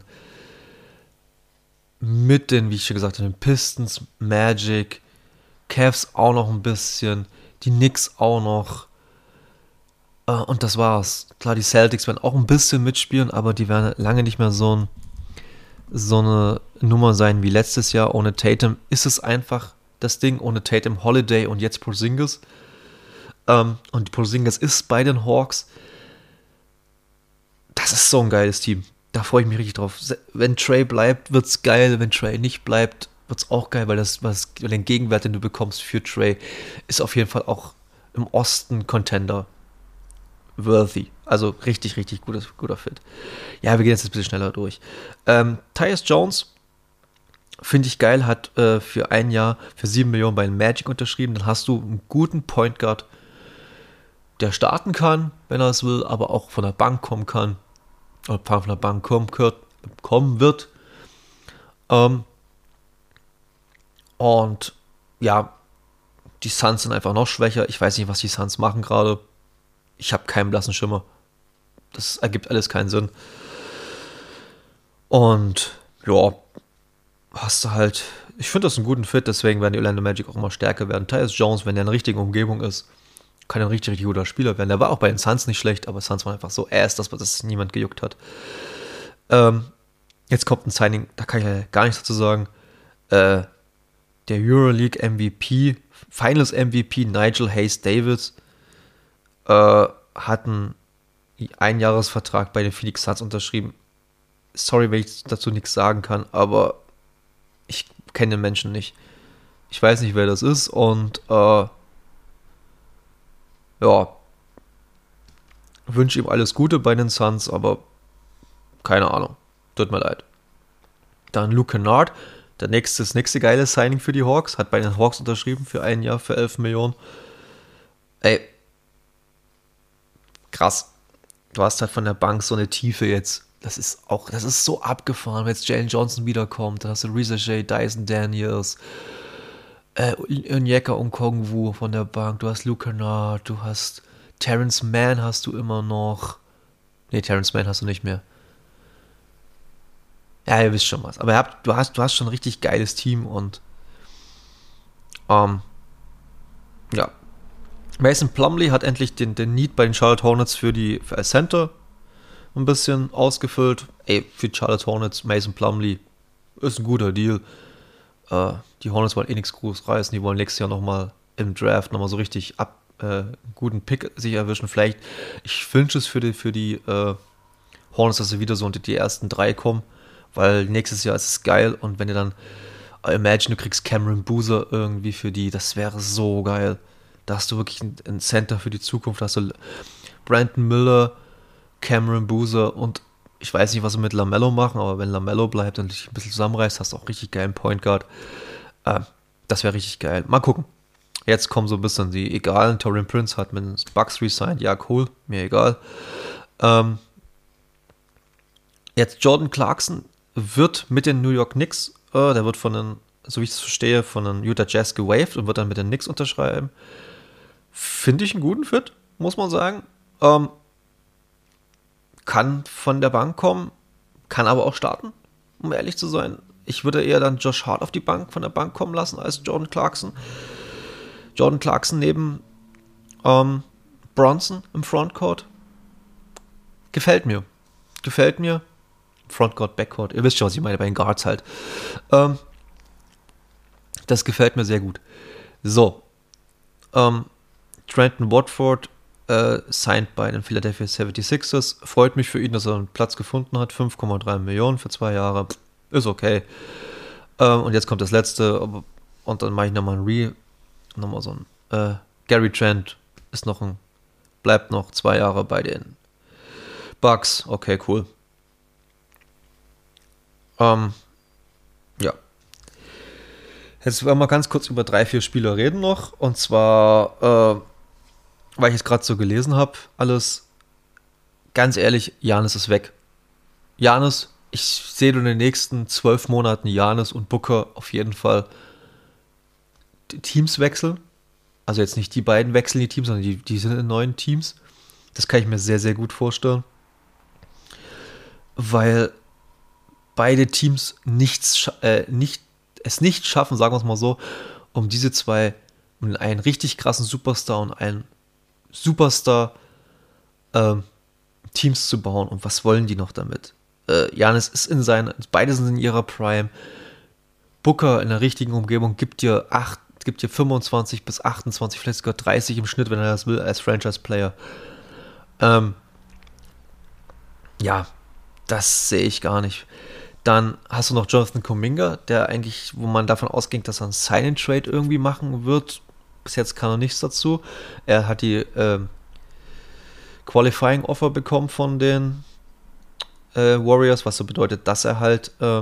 S2: mit den, wie ich schon gesagt habe, den Pistons, Magic, Cavs auch noch ein bisschen, die Knicks auch noch. Uh, und das war's. Klar, die Celtics werden auch ein bisschen mitspielen, aber die werden lange nicht mehr so, ein, so eine Nummer sein wie letztes Jahr. Ohne Tatum ist es einfach das Ding. Ohne Tatum, Holiday und jetzt Porzingis. Um, und Porzingis ist bei den Hawks. Das ist so ein geiles Team. Da freue ich mich richtig drauf. Wenn Trey bleibt, wird's geil. Wenn Trey nicht bleibt, wird's auch geil, weil das, was, den Gegenwert, den du bekommst für Trey, ist auf jeden Fall auch im Osten Contender worthy. Also richtig, richtig gutes, guter Fit. Ja, wir gehen jetzt ein bisschen schneller durch. Ähm, Tyus Jones, finde ich geil, hat äh, für ein Jahr für sieben Millionen bei Magic unterschrieben. Dann hast du einen guten Point Guard, der starten kann, wenn er es will, aber auch von der Bank kommen kann. Oder von der Bank kommen, kommen wird. Ähm, und ja, die Suns sind einfach noch schwächer. Ich weiß nicht, was die Suns machen gerade. Ich habe keinen blassen Schimmer. Das ergibt alles keinen Sinn. Und ja, hast du halt, ich finde das einen guten Fit, deswegen werden die Orlando Magic auch immer stärker werden. Tyus Jones, wenn der in der richtigen Umgebung ist, kann er ein richtig, richtig guter Spieler werden. Der war auch bei den Suns nicht schlecht, aber Suns waren einfach so ass, dass das niemand gejuckt hat. Ähm, jetzt kommt ein Signing, da kann ich ja gar nichts dazu sagen. Äh, der Euroleague M V P, Finals M V P Nigel Hayes-Davis äh, hat einen Einjahresvertrag bei den Phoenix Suns unterschrieben. Sorry, wenn ich dazu nichts sagen kann, aber ich kenne den Menschen nicht. Ich weiß nicht, wer das ist und äh, ja, wünsche ihm alles Gute bei den Suns, aber keine Ahnung. Tut mir leid. Dann Luke Kennard, der nächste, das nächste geile Signing für die Hawks, hat bei den Hawks unterschrieben für ein Jahr für elf Millionen. Ey, krass. Du hast halt von der Bank so eine Tiefe jetzt. Das ist auch, das ist so abgefahren, wenn jetzt Jalen Johnson wiederkommt. Dann hast du Reza Shea, Dyson Daniels, äh, Onyeka Okongwu von der Bank. Du hast Luke Kennard, du hast Terrence Mann hast du immer noch. Nee, Terrence Mann hast du nicht mehr. Ja, ihr wisst schon was. Aber ihr habt, du, hast, du hast schon ein richtig geiles Team und ähm, ja. Mason Plumlee hat endlich den, den Need bei den Charlotte Hornets für die für als Center ein bisschen ausgefüllt. Ey, für Charlotte Hornets, Mason Plumlee ist ein guter Deal. Äh, die Hornets wollen eh nichts groß reißen, die wollen nächstes Jahr nochmal im Draft nochmal so richtig ab, äh, einen guten Pick sich erwischen. Vielleicht, ich wünsche es für die, für die äh, Hornets, dass sie wieder so unter die ersten drei kommen, weil nächstes Jahr ist es geil und wenn ihr dann, äh, imagine, du kriegst Cameron Boozer irgendwie für die, das wäre so geil. Da hast du wirklich ein, ein Center für die Zukunft, da hast du Brandon Miller, Cameron Boozer und ich weiß nicht, was sie mit LaMelo machen, aber wenn LaMelo bleibt und dich ein bisschen zusammenreißt, hast du auch richtig geilen Point Guard. Äh, das wäre richtig geil. Mal gucken. Jetzt kommen so ein bisschen die egalen. Taurean Prince hat mit den Bucks resigned. Ja, cool. Mir egal. Ähm, jetzt Jordan Clarkson wird mit den New York Knicks, äh, der wird von den, so wie ich es verstehe, von den Utah Jazz gewaved und wird dann mit den Knicks unterschreiben. Finde ich einen guten Fit, muss man sagen. Ähm, kann von der Bank kommen, kann aber auch starten, um ehrlich zu sein. Ich würde eher dann Josh Hart auf die Bank, von der Bank kommen lassen, als Jordan Clarkson. Jordan Clarkson neben ähm, Bronson im Frontcourt. Gefällt mir. Gefällt mir. Frontcourt, Backcourt. Ihr wisst schon, was ich meine, bei den Guards halt. Ähm, das gefällt mir sehr gut. So. Ähm, Trenton Watford äh, signed bei den Philadelphia seventy-sixers. Freut mich für ihn, dass er einen Platz gefunden hat. fünf Komma drei Millionen für zwei Jahre. Ist okay. Ähm, und jetzt kommt das letzte. Und dann mache ich nochmal ein Re... Nochmal so ein... Äh, Gary Trent ist noch ein... Bleibt noch zwei Jahre bei den Bucks. Okay, cool. Ähm, ja. Jetzt wollen wir ganz kurz über drei, vier Spieler reden noch. Und zwar... Äh, weil ich es gerade so gelesen habe, alles, ganz ehrlich, Giannis ist weg. Giannis, ich sehe in den nächsten zwölf Monaten Giannis und Booker auf jeden Fall die Teams wechseln. Also jetzt nicht die beiden wechseln die Teams, sondern die, die sind in neuen Teams. Das kann ich mir sehr, sehr gut vorstellen. Weil beide Teams nichts, äh, nicht, es nicht schaffen, sagen wir es mal so, um diese zwei, um einen richtig krassen Superstar und einen Superstar ähm, Teams zu bauen. Und was wollen die noch damit? Äh, Giannis ist in seinen, beide sind in ihrer Prime. Booker in der richtigen Umgebung gibt dir acht, gibt dir fünfundzwanzig bis achtundzwanzig, vielleicht sogar dreißig im Schnitt, wenn er das will, als Franchise-Player. Ähm, ja, das sehe ich gar nicht. Dann hast du noch Jonathan Kuminga, der eigentlich, wo man davon ausging, dass er einen Sign-and-Trade irgendwie machen wird. Bis jetzt kann er nichts dazu. Er hat die ähm, Qualifying Offer bekommen von den äh, Warriors, was so bedeutet, dass er halt äh,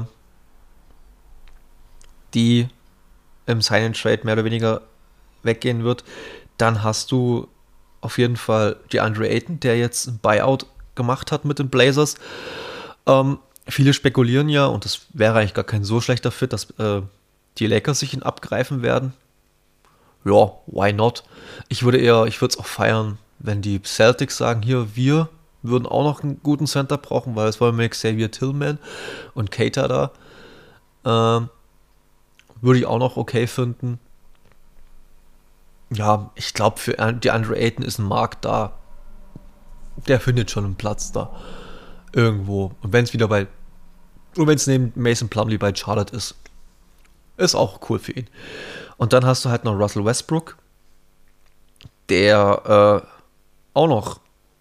S2: die im Sign-and-Trade mehr oder weniger weggehen wird. Dann hast du auf jeden Fall DeAndre Ayton, der jetzt ein Buyout gemacht hat mit den Blazers. Ähm, viele spekulieren ja, und das wäre eigentlich gar kein so schlechter Fit, dass äh, die Lakers sich ihn abgreifen werden. Ja, why not? Ich würde eher, ich würde es auch feiern, wenn die Celtics sagen, hier, wir würden auch noch einen guten Center brauchen, weil es wollen wir Xavier Tillman und Keita da. Ähm, würde ich auch noch okay finden. Ja, ich glaube, für DeAndre Ayton ist ein Markt da. Der findet schon einen Platz da. Irgendwo. Und wenn es wieder bei, und wenn es neben Mason Plumlee bei Charlotte ist, ist auch cool für ihn. Und dann hast du halt noch Russell Westbrook, der äh, auch noch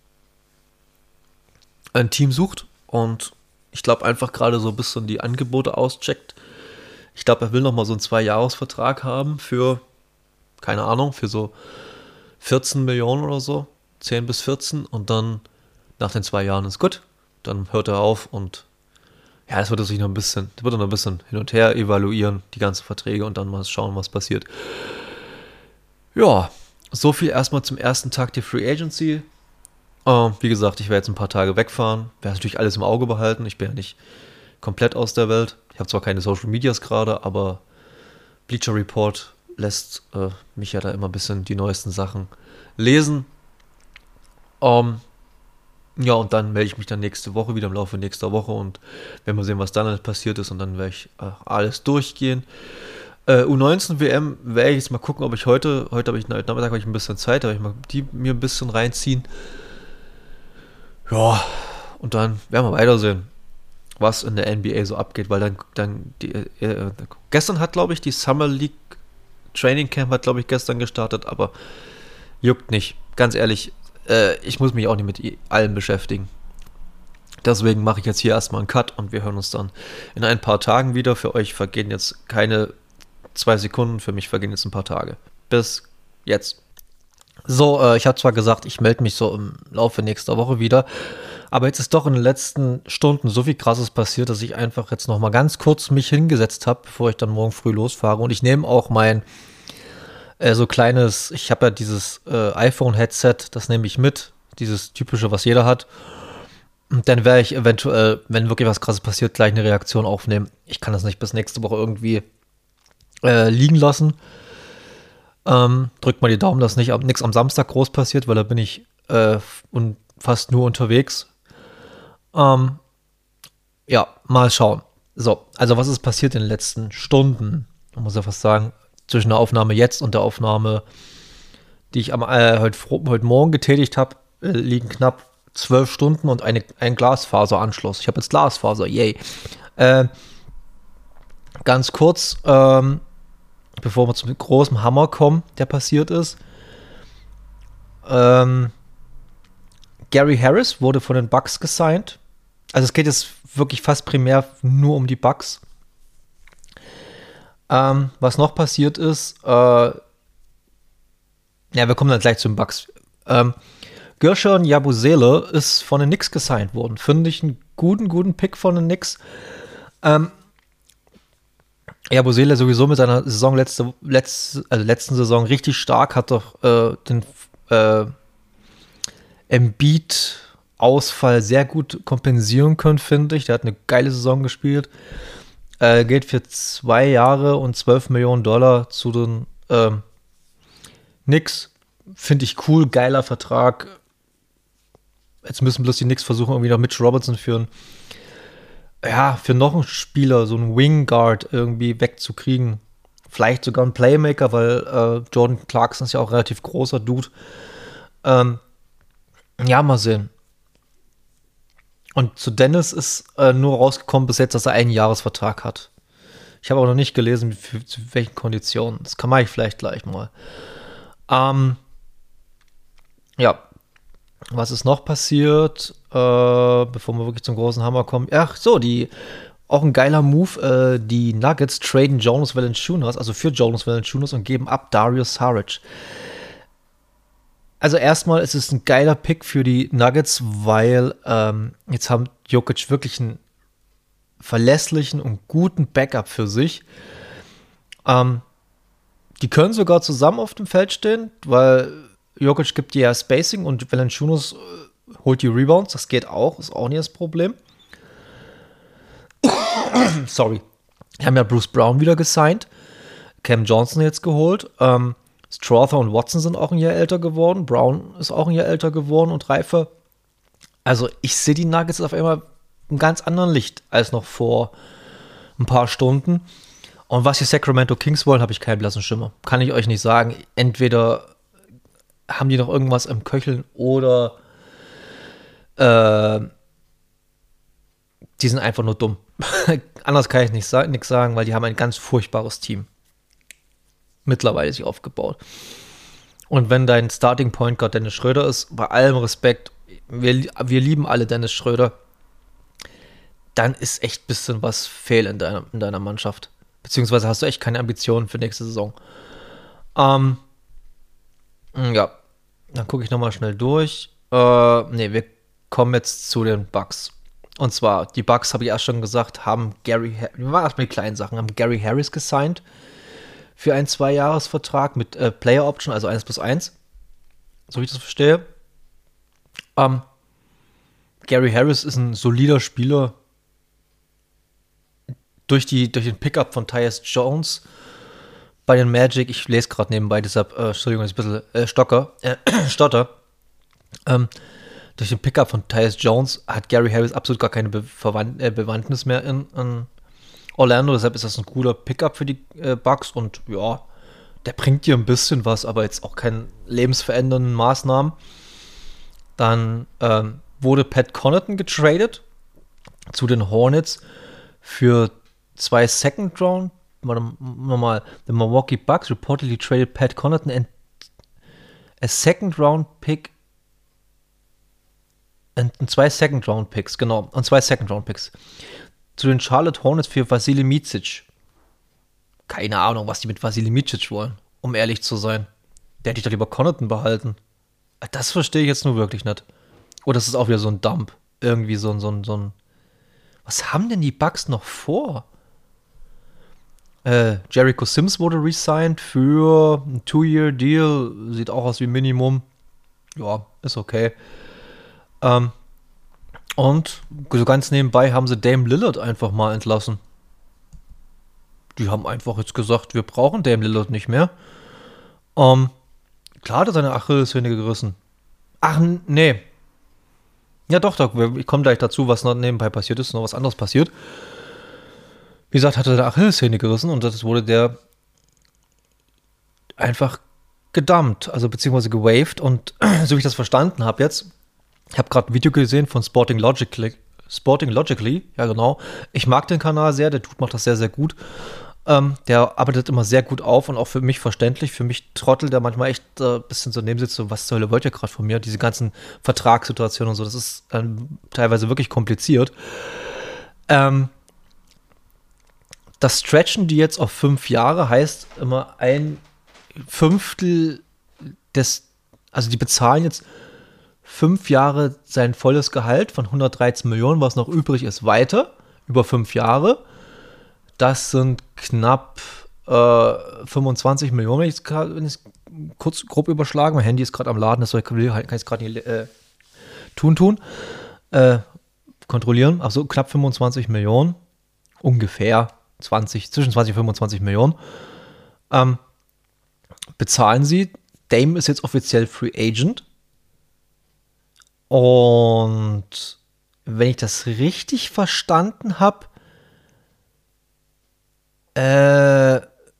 S2: ein Team sucht und ich glaube einfach gerade so ein bisschen die Angebote auscheckt. Ich glaube, er will nochmal so einen Zwei-Jahres-Vertrag haben für, keine Ahnung, für so vierzehn Millionen oder so, zehn bis vierzehn und dann nach den zwei Jahren ist gut, dann hört er auf und ja, es wird sich noch ein bisschen, wird noch ein bisschen hin und her evaluieren, die ganzen Verträge und dann mal schauen, was passiert. Ja, so viel erstmal zum ersten Tag der Free Agency. Äh, wie gesagt, ich werde jetzt ein paar Tage wegfahren, werde natürlich alles im Auge behalten, ich bin ja nicht komplett aus der Welt. Ich habe zwar keine Social Medias gerade, aber Bleacher Report lässt äh, mich ja da immer ein bisschen die neuesten Sachen lesen. Ähm, Ja, und dann melde ich mich dann nächste Woche wieder im Laufe nächster Woche und werden wir sehen, was dann alles passiert ist und dann werde ich äh, alles durchgehen. Äh, U neunzehn W M werde ich jetzt mal gucken, ob ich heute, heute habe ich, heute Nachmittag habe ich ein bisschen Zeit, da werde ich mal die mir ein bisschen reinziehen. Ja, und dann werden wir weitersehen, was in der N B A so abgeht, weil dann, dann die, äh, gestern hat, glaube ich, die Summer League Training Camp hat, glaube ich, gestern gestartet, aber juckt nicht. Ganz ehrlich, äh, ich muss mich auch nicht mit allem beschäftigen. Deswegen mache ich jetzt hier erstmal einen Cut und wir hören uns dann in ein paar Tagen wieder. Für euch vergehen jetzt keine zwei Sekunden, für mich vergehen jetzt ein paar Tage. Bis jetzt. So, äh, ich habe zwar gesagt, ich melde mich so im Laufe nächster Woche wieder, aber jetzt ist doch in den letzten Stunden so viel Krasses passiert, dass ich einfach jetzt nochmal ganz kurz mich hingesetzt habe, bevor ich dann morgen früh losfahre. Und ich nehme auch mein äh, so kleines, ich habe ja dieses äh, iPhone-Headset, das nehme ich mit, dieses typische, was jeder hat. Und dann werde ich eventuell, wenn wirklich was Krasses passiert, gleich eine Reaktion aufnehmen. Ich kann das nicht bis nächste Woche irgendwie äh, liegen lassen. Ähm, drückt mal die Daumen, dass nicht nichts am Samstag groß passiert, weil da bin ich äh, un, fast nur unterwegs. Ähm, ja, mal schauen. So, also was ist passiert in den letzten Stunden? Man muss ja fast sagen, zwischen der Aufnahme jetzt und der Aufnahme, die ich am, äh, heute, heute Morgen getätigt habe, äh, liegen knapp zwölf Stunden und eine, ein Glasfaseranschluss. Ich habe jetzt Glasfaser, yay. Äh, ganz kurz, ähm, bevor wir zum großen Hammer kommen, der passiert ist. Ähm, Gary Harris wurde von den Bucks gesigned. Also es geht jetzt wirklich fast primär nur um die Bucks. Ähm, was noch passiert ist, äh, ja, wir kommen dann gleich zu den Bucks. Ähm, Gershon Yabusele ist von den Knicks gesigned worden. Finde ich einen guten, guten Pick von den Knicks. Ähm, Yabusele sowieso mit seiner Saison letzte, letzte, also letzten Saison richtig stark, hat doch äh, den äh, Embiid-Ausfall sehr gut kompensieren können, finde ich. Der hat eine geile Saison gespielt. Äh, geht für zwei Jahre und zwölf Millionen Dollar zu den ähm, Knicks. Finde ich cool, geiler Vertrag. Jetzt müssen bloß die Knicks versuchen, irgendwie noch Mitch Robinson für einen, ja, für noch einen Spieler, so einen Wingguard irgendwie wegzukriegen. Vielleicht sogar einen Playmaker, weil äh, Jordan Clarkson ist ja auch ein relativ großer Dude. Ähm, ja, mal sehen. Und zu Dennis ist äh, nur rausgekommen bis jetzt, dass er einen Jahresvertrag hat. Ich habe auch noch nicht gelesen, für, zu welchen Konditionen. Das kann man ich vielleicht gleich mal. Ähm, ja. Was ist noch passiert, äh, bevor wir wirklich zum großen Hammer kommen? Ach so, die auch ein geiler Move. Äh, die Nuggets traden Jonas Valanciunas, also für Jonas Valanciunas und geben ab Dario Saric. Also erstmal ist es ein geiler Pick für die Nuggets, weil ähm, jetzt haben Jokic wirklich einen verlässlichen und guten Backup für sich. Ähm, die können sogar zusammen auf dem Feld stehen, weil Jokic gibt dir ja Spacing und Valanciunas äh, holt die Rebounds. Das geht auch, ist auch nicht das Problem. Sorry. Wir haben ja Bruce Brown wieder gesigned. Cam Johnson jetzt geholt. Ähm, Strother und Watson sind auch ein Jahr älter geworden. Brown ist auch ein Jahr älter geworden und reifer. Also ich sehe die Nuggets auf einmal im ganz anderen Licht als noch vor ein paar Stunden. Und was die Sacramento Kings wollen, habe ich keinen blassen Schimmer. Kann ich euch nicht sagen. Entweder haben die noch irgendwas im Köcheln oder äh, die sind einfach nur dumm. Anders kann ich nicht sa- nichts sagen, weil die haben ein ganz furchtbares Team mittlerweile sich aufgebaut. Und wenn dein Starting Point Guard Dennis Schröder ist, bei allem Respekt, wir, wir lieben alle Dennis Schröder, dann ist echt ein bisschen was fehl in deiner, in deiner Mannschaft. Beziehungsweise hast du echt keine Ambitionen für nächste Saison. Ähm, ja, dann gucke ich nochmal schnell durch. Äh, ne, wir kommen jetzt zu den Bucks. Und zwar, die Bucks, habe ich erst schon gesagt, haben Gary, wir machen erstmal die kleinen Sachen, haben Gary Harris gesigned für einen Zwei-Jahres-Vertrag mit äh, Player Option, also eins plus eins. So wie ich das verstehe. Ähm, Gary Harris ist ein solider Spieler. Durch, die, durch den Pickup von Tyus Jones bei den Magic, ich lese gerade nebenbei, deshalb, äh, Entschuldigung, dass ich ein bisschen äh, stocker, äh, stotter. Ähm, durch den Pickup von Tyus Jones hat Gary Harris absolut gar keine Be- Verwand- äh, Bewandtnis mehr in, in Orlando, deshalb ist das ein cooler Pickup für die äh, Bucks und ja, der bringt dir ein bisschen was, aber jetzt auch keine lebensverändernden Maßnahmen. Dann ähm, wurde Pat Connaughton getradet zu den Hornets für zwei Second Round. Warte mal, the Milwaukee Bucks reportedly traded Pat Connaughton and a Second Round Pick und zwei Second Round Picks, genau, und zwei Second Round Picks zu den Charlotte Hornets für Vasilij Micic. Keine Ahnung, was die mit Vasilij Micic wollen, um ehrlich zu sein. Der hätte ich doch lieber Connaughton behalten. Das verstehe ich jetzt nur wirklich nicht. Oder ist es auch wieder so ein Dump? Irgendwie so ein, so ein, so ein. Was haben denn die Bucks noch vor? Äh, Jericho Sims wurde resigned für ein Two-Year-Deal. Sieht auch aus wie Minimum. Ja, ist okay. Ähm, und so ganz nebenbei haben sie Dame Lillard einfach mal entlassen. Die haben einfach jetzt gesagt, wir brauchen Dame Lillard nicht mehr. Ähm, klar hat er seine Achillessehne gerissen. Ach, nee. Ja doch, doch, ich komme gleich dazu, was noch nebenbei passiert ist, noch was anderes passiert. Wie gesagt, hat er seine Achillessehne gerissen und das wurde der einfach gedumpt, also beziehungsweise gewaved und so wie ich das verstanden habe jetzt, ich habe gerade ein Video gesehen von Sporting Logically, Sporting Logically, ja genau, ich mag den Kanal sehr, der Dude macht das sehr, sehr gut. Ähm, der arbeitet immer sehr gut auf und auch für mich verständlich. Für mich Trottel, der manchmal echt ein äh, bisschen so neben sitzt, so, was zur Hölle wollt ihr gerade von mir? Diese ganzen Vertragssituationen und so, das ist ähm, teilweise wirklich kompliziert. Ähm, das Stretchen, die jetzt auf fünf Jahre, heißt immer ein Fünftel des, also die bezahlen jetzt fünf Jahre sein volles Gehalt von hundertdreizehn Millionen, was noch übrig ist, weiter, über fünf Jahre. Das sind knapp äh, fünfundzwanzig Millionen, wenn ich es kurz grob überschlagen. Mein Handy ist gerade am Laden, das kann ich es gerade nicht äh, tun, tun. Äh, kontrollieren. Also knapp fünfundzwanzig Millionen. Ungefähr zwanzig, zwischen zwanzig und fünfundzwanzig Millionen. Ähm, bezahlen sie. Dame ist jetzt offiziell Free Agent. Und wenn ich das richtig verstanden habe, Äh,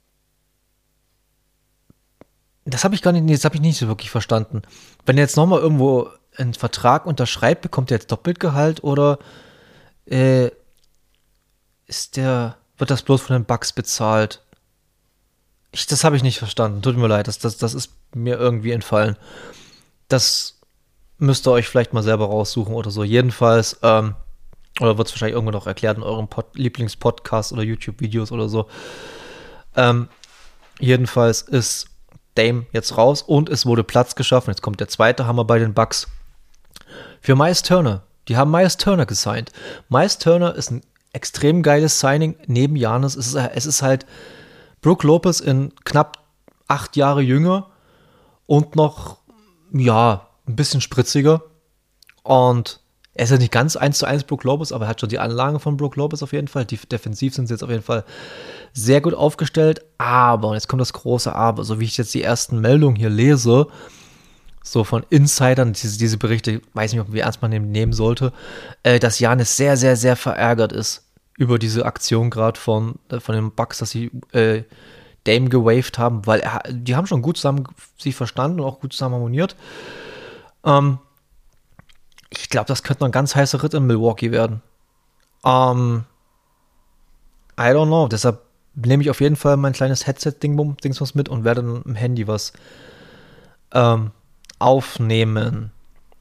S2: das habe ich gar nicht, nee, das habe ich nicht so wirklich verstanden. Wenn er jetzt nochmal irgendwo einen Vertrag unterschreibt, bekommt er jetzt Doppelgehalt oder äh, ist der, wird das bloß von den Bucks bezahlt? Ich, das habe ich nicht verstanden. Tut mir leid, das, das, das ist mir irgendwie entfallen. Das müsst ihr euch vielleicht mal selber raussuchen oder so. Jedenfalls, ähm, oder wird es wahrscheinlich irgendwann noch erklärt in eurem Pod- Lieblingspodcast oder YouTube-Videos oder so. Ähm, jedenfalls ist Dame jetzt raus und es wurde Platz geschaffen. Jetzt kommt der zweite Hammer bei den Bucks. Für Miles Turner. Die haben Miles Turner gesigned. Miles Turner ist ein extrem geiles Signing neben Giannis. Es ist, es ist halt Brook Lopez in knapp acht Jahre jünger und noch, ja, ein bisschen spritziger. Und er ist ja nicht ganz eins zu eins Brook Lopez, aber er hat schon die Anlagen von Brook Lopez auf jeden Fall. Die, defensiv sind sie jetzt auf jeden Fall sehr gut aufgestellt. Aber, und jetzt kommt das große Aber, so wie ich jetzt die ersten Meldungen hier lese, so von Insidern, diese, diese Berichte, weiß nicht, ob wie ernst man nehmen, nehmen sollte, äh, dass Giannis sehr, sehr, sehr verärgert ist über diese Aktion gerade von, äh, von den Bucks, dass sie äh, Dame gewaved haben, weil er, die haben schon gut zusammen sich verstanden und auch gut zusammen harmoniert. Ähm, Ich glaube, das könnte noch ein ganz heißer Ritt in Milwaukee werden. Um, I don't know. Deshalb nehme ich auf jeden Fall mein kleines Headset-Ding was mit und werde dann im Handy was ähm, aufnehmen.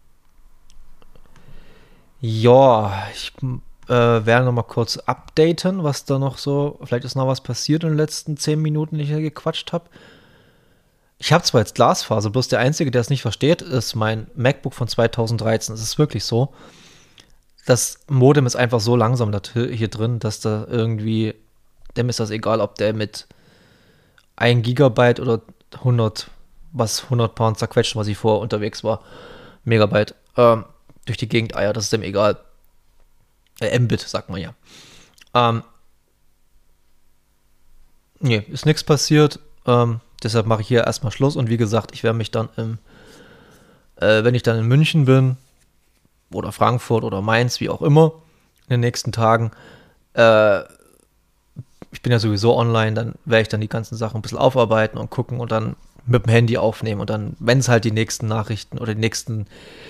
S2: Ja, ich äh, werde noch mal kurz updaten, was da noch so, vielleicht ist noch was passiert in den letzten zehn Minuten, die ich hier gequatscht habe. Ich habe zwar jetzt Glasfaser, bloß der Einzige, der es nicht versteht, ist mein MacBook von zweitausenddreizehn. Es ist wirklich so. Das Modem ist einfach so langsam hier drin, dass da irgendwie, dem ist das egal, ob der mit ein Gigabyte oder hundert, was hundert Pound zerquetscht, was ich vorher unterwegs war, Megabyte, ähm, durch die Gegend eier, das ist dem egal. Äh, Mbit, sagt man ja. Ähm, nee, ist nichts passiert. Ähm, Deshalb mache ich hier erstmal Schluss und wie gesagt, ich werde mich dann im, äh, wenn ich dann in München bin oder Frankfurt oder Mainz, wie auch immer, in den nächsten Tagen, äh, ich bin ja sowieso online, dann werde ich dann die ganzen Sachen ein bisschen aufarbeiten und gucken und dann mit dem Handy aufnehmen und dann, wenn es halt die nächsten Nachrichten oder die nächsten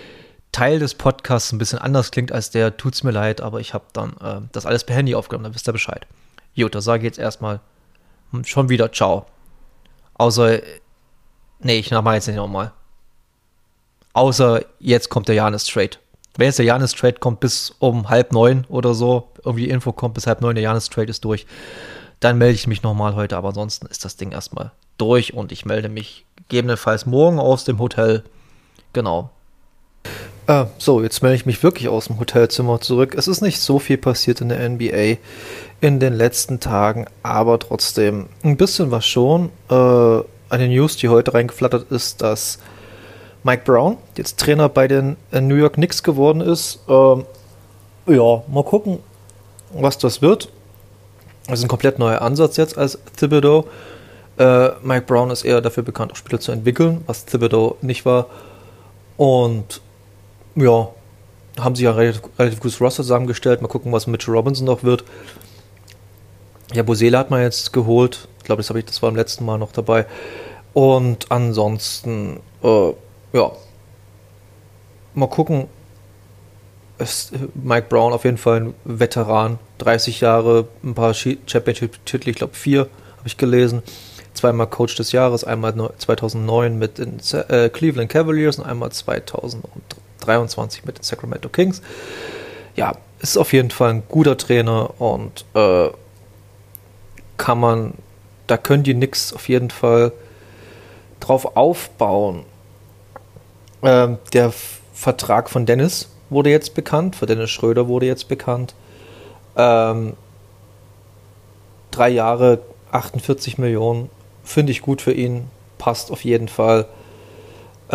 S2: Teil des Podcasts ein bisschen anders klingt als der, tut's mir leid, aber ich habe dann äh, das alles per Handy aufgenommen, dann wisst ihr Bescheid. Gut, da sage ich jetzt erstmal schon wieder ciao. Außer, nee, ich mache jetzt nicht nochmal. Außer jetzt kommt der Janis Trade. Wenn jetzt der Janis Trade kommt bis um halb neun oder so, irgendwie die Info kommt bis halb neun, der Janis Trade ist durch, dann melde ich mich nochmal heute, aber ansonsten ist das Ding erstmal durch und ich melde mich gegebenenfalls morgen aus dem Hotel. Genau. Äh, so, jetzt melde ich mich wirklich aus dem Hotelzimmer zurück. Es ist nicht so viel passiert in der N B A in den letzten Tagen, aber trotzdem ein bisschen was schon. Äh, eine News, die heute reingeflattert ist, dass Mike Brown jetzt Trainer bei den New York Knicks geworden ist. Ähm, ja, mal gucken, was das wird. Das ist ein komplett neuer Ansatz jetzt als Thibodeau. Äh, Mike Brown ist eher dafür bekannt, auch Spieler zu entwickeln, was Thibodeau nicht war. Und ja, haben sie ja relativ, relativ gutes Roster zusammengestellt. Mal gucken, was mit Mitchell Robinson noch wird. Ja, Bosela hat man jetzt geholt. Ich glaube, das habe ich, das war beim letzten Mal noch dabei. Und ansonsten, äh, ja, mal gucken. Ist Mike Brown auf jeden Fall ein Veteran. dreißig Jahre, ein paar Championship-Titel, ich glaube vier, habe ich gelesen. Zweimal Coach des Jahres, einmal zweitausendneun mit den äh, Cleveland Cavaliers und einmal zweitausenddreiundzwanzig mit den Sacramento Kings. Ja, ist auf jeden Fall ein guter Trainer und äh, kann man, da können die Knicks auf jeden Fall drauf aufbauen. Ähm, der F- Vertrag von Dennis wurde jetzt bekannt, für Dennis Schröder wurde jetzt bekannt. Ähm, drei Jahre, achtundvierzig Millionen, finde ich gut für ihn, passt auf jeden Fall. Äh,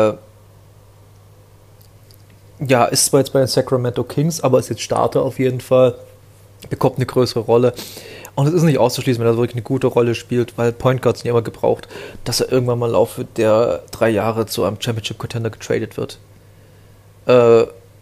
S2: ja, ist zwar jetzt bei den Sacramento Kings, aber ist jetzt Starter auf jeden Fall, bekommt eine größere Rolle. Und es ist nicht auszuschließen, wenn er wirklich eine gute Rolle spielt, weil Point Guards nicht immer gebraucht, dass er irgendwann mal im Laufe der drei Jahre zu einem Championship-Contender getradet wird. Äh,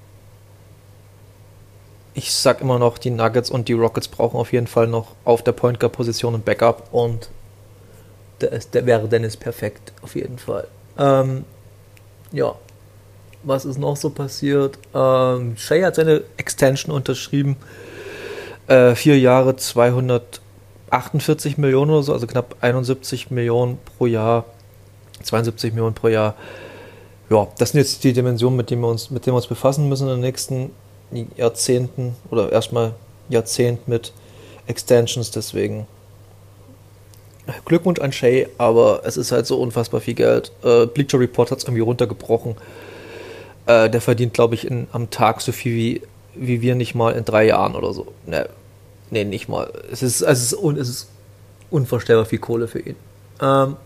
S2: ich sag immer noch, die Nuggets und die Rockets brauchen auf jeden Fall noch auf der Point Guard-Position ein Backup und der, ist, der wäre Dennis perfekt, auf jeden Fall. Ähm, ja, was ist noch so passiert? Ähm, Shea hat seine Extension unterschrieben. Äh, vier Jahre, zweihundertachtundvierzig Millionen oder so, also knapp einundsiebzig Millionen pro Jahr, zweiundsiebzig Millionen pro Jahr. Ja, das sind jetzt die Dimensionen, mit denen wir uns, mit denen wir uns befassen müssen in den nächsten Jahrzehnten oder erstmal Jahrzehnt mit Extensions, deswegen Glückwunsch an Shea, aber es ist halt so unfassbar viel Geld. Äh, Bleacher Report hat es irgendwie runtergebrochen. Äh, der verdient, glaube ich, in, am Tag so viel wie wie wir nicht mal in drei Jahren oder so. Ne, nee, nicht mal. Es ist, es ist, un, es ist unvorstellbar viel Kohle für ihn. Ähm,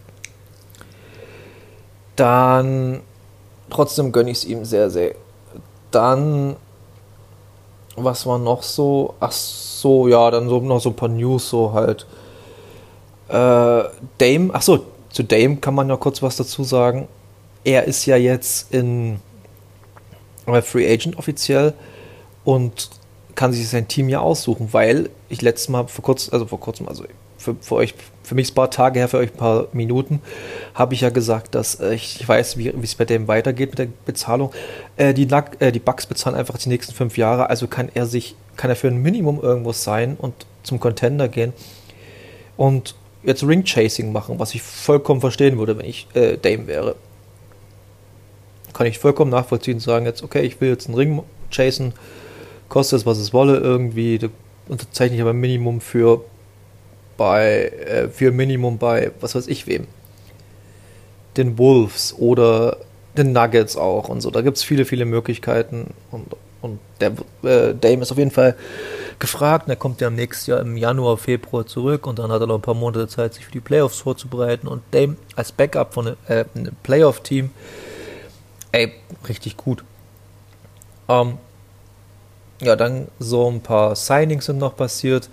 S2: dann trotzdem gönne ich es ihm sehr, sehr. Dann, was war noch so? Ach so, ja, dann so noch so ein paar News, so halt. Äh, Dame, ach so, zu Dame kann man ja kurz was dazu sagen. Er ist ja jetzt in äh, Free Agent offiziell und kann sich sein Team ja aussuchen, weil ich letztes Mal vor kurzem, also vor kurzem, also für, für euch, für mich ein paar Tage her, für euch ein paar Minuten, habe ich ja gesagt, dass äh, ich weiß, wie es bei dem weitergeht mit der Bezahlung. Äh, die, äh, die Bucks bezahlen einfach die nächsten fünf Jahre, also kann er sich, kann er für ein Minimum irgendwo sein und zum Contender gehen und jetzt Ring-Chasing machen, was ich vollkommen verstehen würde, wenn ich äh, Dame wäre. Kann ich vollkommen nachvollziehen und sagen jetzt, okay, ich will jetzt einen Ring chasen, kostet es, was es wolle, irgendwie, da unterzeichne ich aber ein Minimum für bei, äh, für Minimum bei, was weiß ich wem. Den Wolves oder den Nuggets auch und so. Da gibt es viele, viele Möglichkeiten und, und der äh, Dame ist auf jeden Fall gefragt. Er kommt ja im nächsten Jahr im Januar, Februar zurück und dann hat er noch ein paar Monate Zeit, sich für die Playoffs vorzubereiten und Dame als Backup von einem, äh, einem Playoff-Team, ey, richtig gut. Ähm, ja, dann so ein paar Signings sind noch passiert.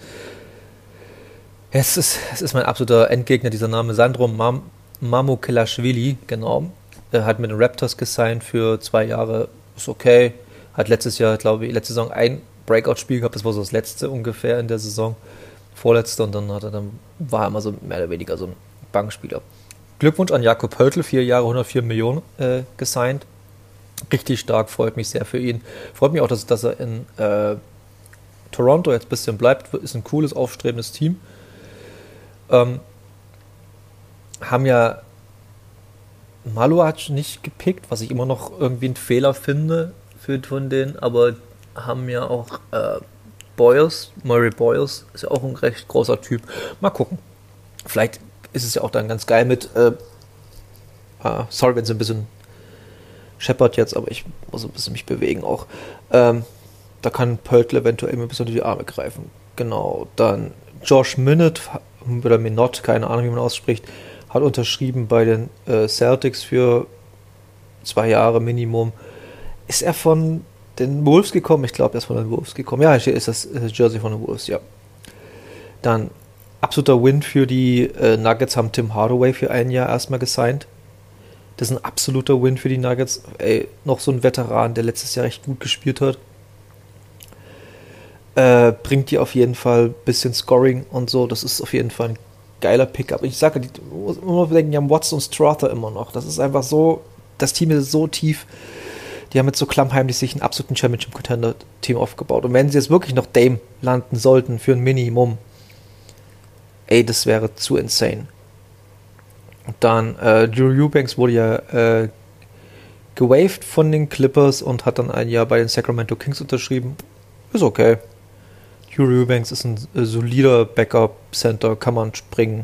S2: Es ist, es ist mein absoluter Endgegner, dieser Name Sandro Mam, Mamukelashvili, genau. Er hat mit den Raptors gesigned für zwei Jahre, ist okay. Hat letztes Jahr, glaube ich, letzte Saison ein Breakout-Spiel gehabt, das war so das letzte ungefähr in der Saison. Vorletzte und dann hat er dann, war er immer so mehr oder weniger so ein Bankspieler. Glückwunsch an Jakob Pöltl, vier Jahre, hundertvier Millionen äh, gesigned. Richtig stark, freut mich sehr für ihn. Freut mich auch, dass, dass er in äh, Toronto jetzt ein bisschen bleibt. Ist ein cooles, aufstrebendes Team. Ähm, haben ja Maluach nicht gepickt, was ich immer noch irgendwie einen Fehler finde für, von denen, aber haben ja auch äh, Boyles, Murray Boyles, ist ja auch ein recht großer Typ. Mal gucken. Vielleicht ist es ja auch dann ganz geil mit, äh, ah, sorry, wenn es ein bisschen scheppert jetzt, aber ich muss ein bisschen mich bewegen auch. Ähm, da kann Pöltl eventuell ein bisschen unter die Arme greifen. Genau, dann Josh Minott, oder Minott, keine Ahnung, wie man ausspricht, hat unterschrieben bei den äh, Celtics für zwei Jahre Minimum. Ist er von den Wolves gekommen? Ich glaube, er ist von den Wolves gekommen. Ja, hier ist das, ist das Jersey von den Wolves, ja. Dann absoluter Win für die äh, Nuggets, haben Tim Hardaway für ein Jahr erstmal gesigned. Das ist ein absoluter Win für die Nuggets. Ey, noch so ein Veteran, der letztes Jahr recht gut gespielt hat. Äh, bringt dir auf jeden Fall ein bisschen Scoring und so. Das ist auf jeden Fall ein geiler Pickup. Ich sage, die muss immer denken, die haben Watson und Strother immer noch. Das ist einfach so, das Team ist so tief. Die haben jetzt so klammheimlich sich einen absoluten Championship-Contender-Team aufgebaut. Und wenn sie jetzt wirklich noch Dame landen sollten für ein Minimum, ey, das wäre zu insane. Und dann, äh, Drew Eubanks wurde ja äh, gewaved von den Clippers und hat dann ein Jahr bei den Sacramento Kings unterschrieben. Ist okay. Drew Eubanks ist ein äh, solider Backup-Center, kann man springen.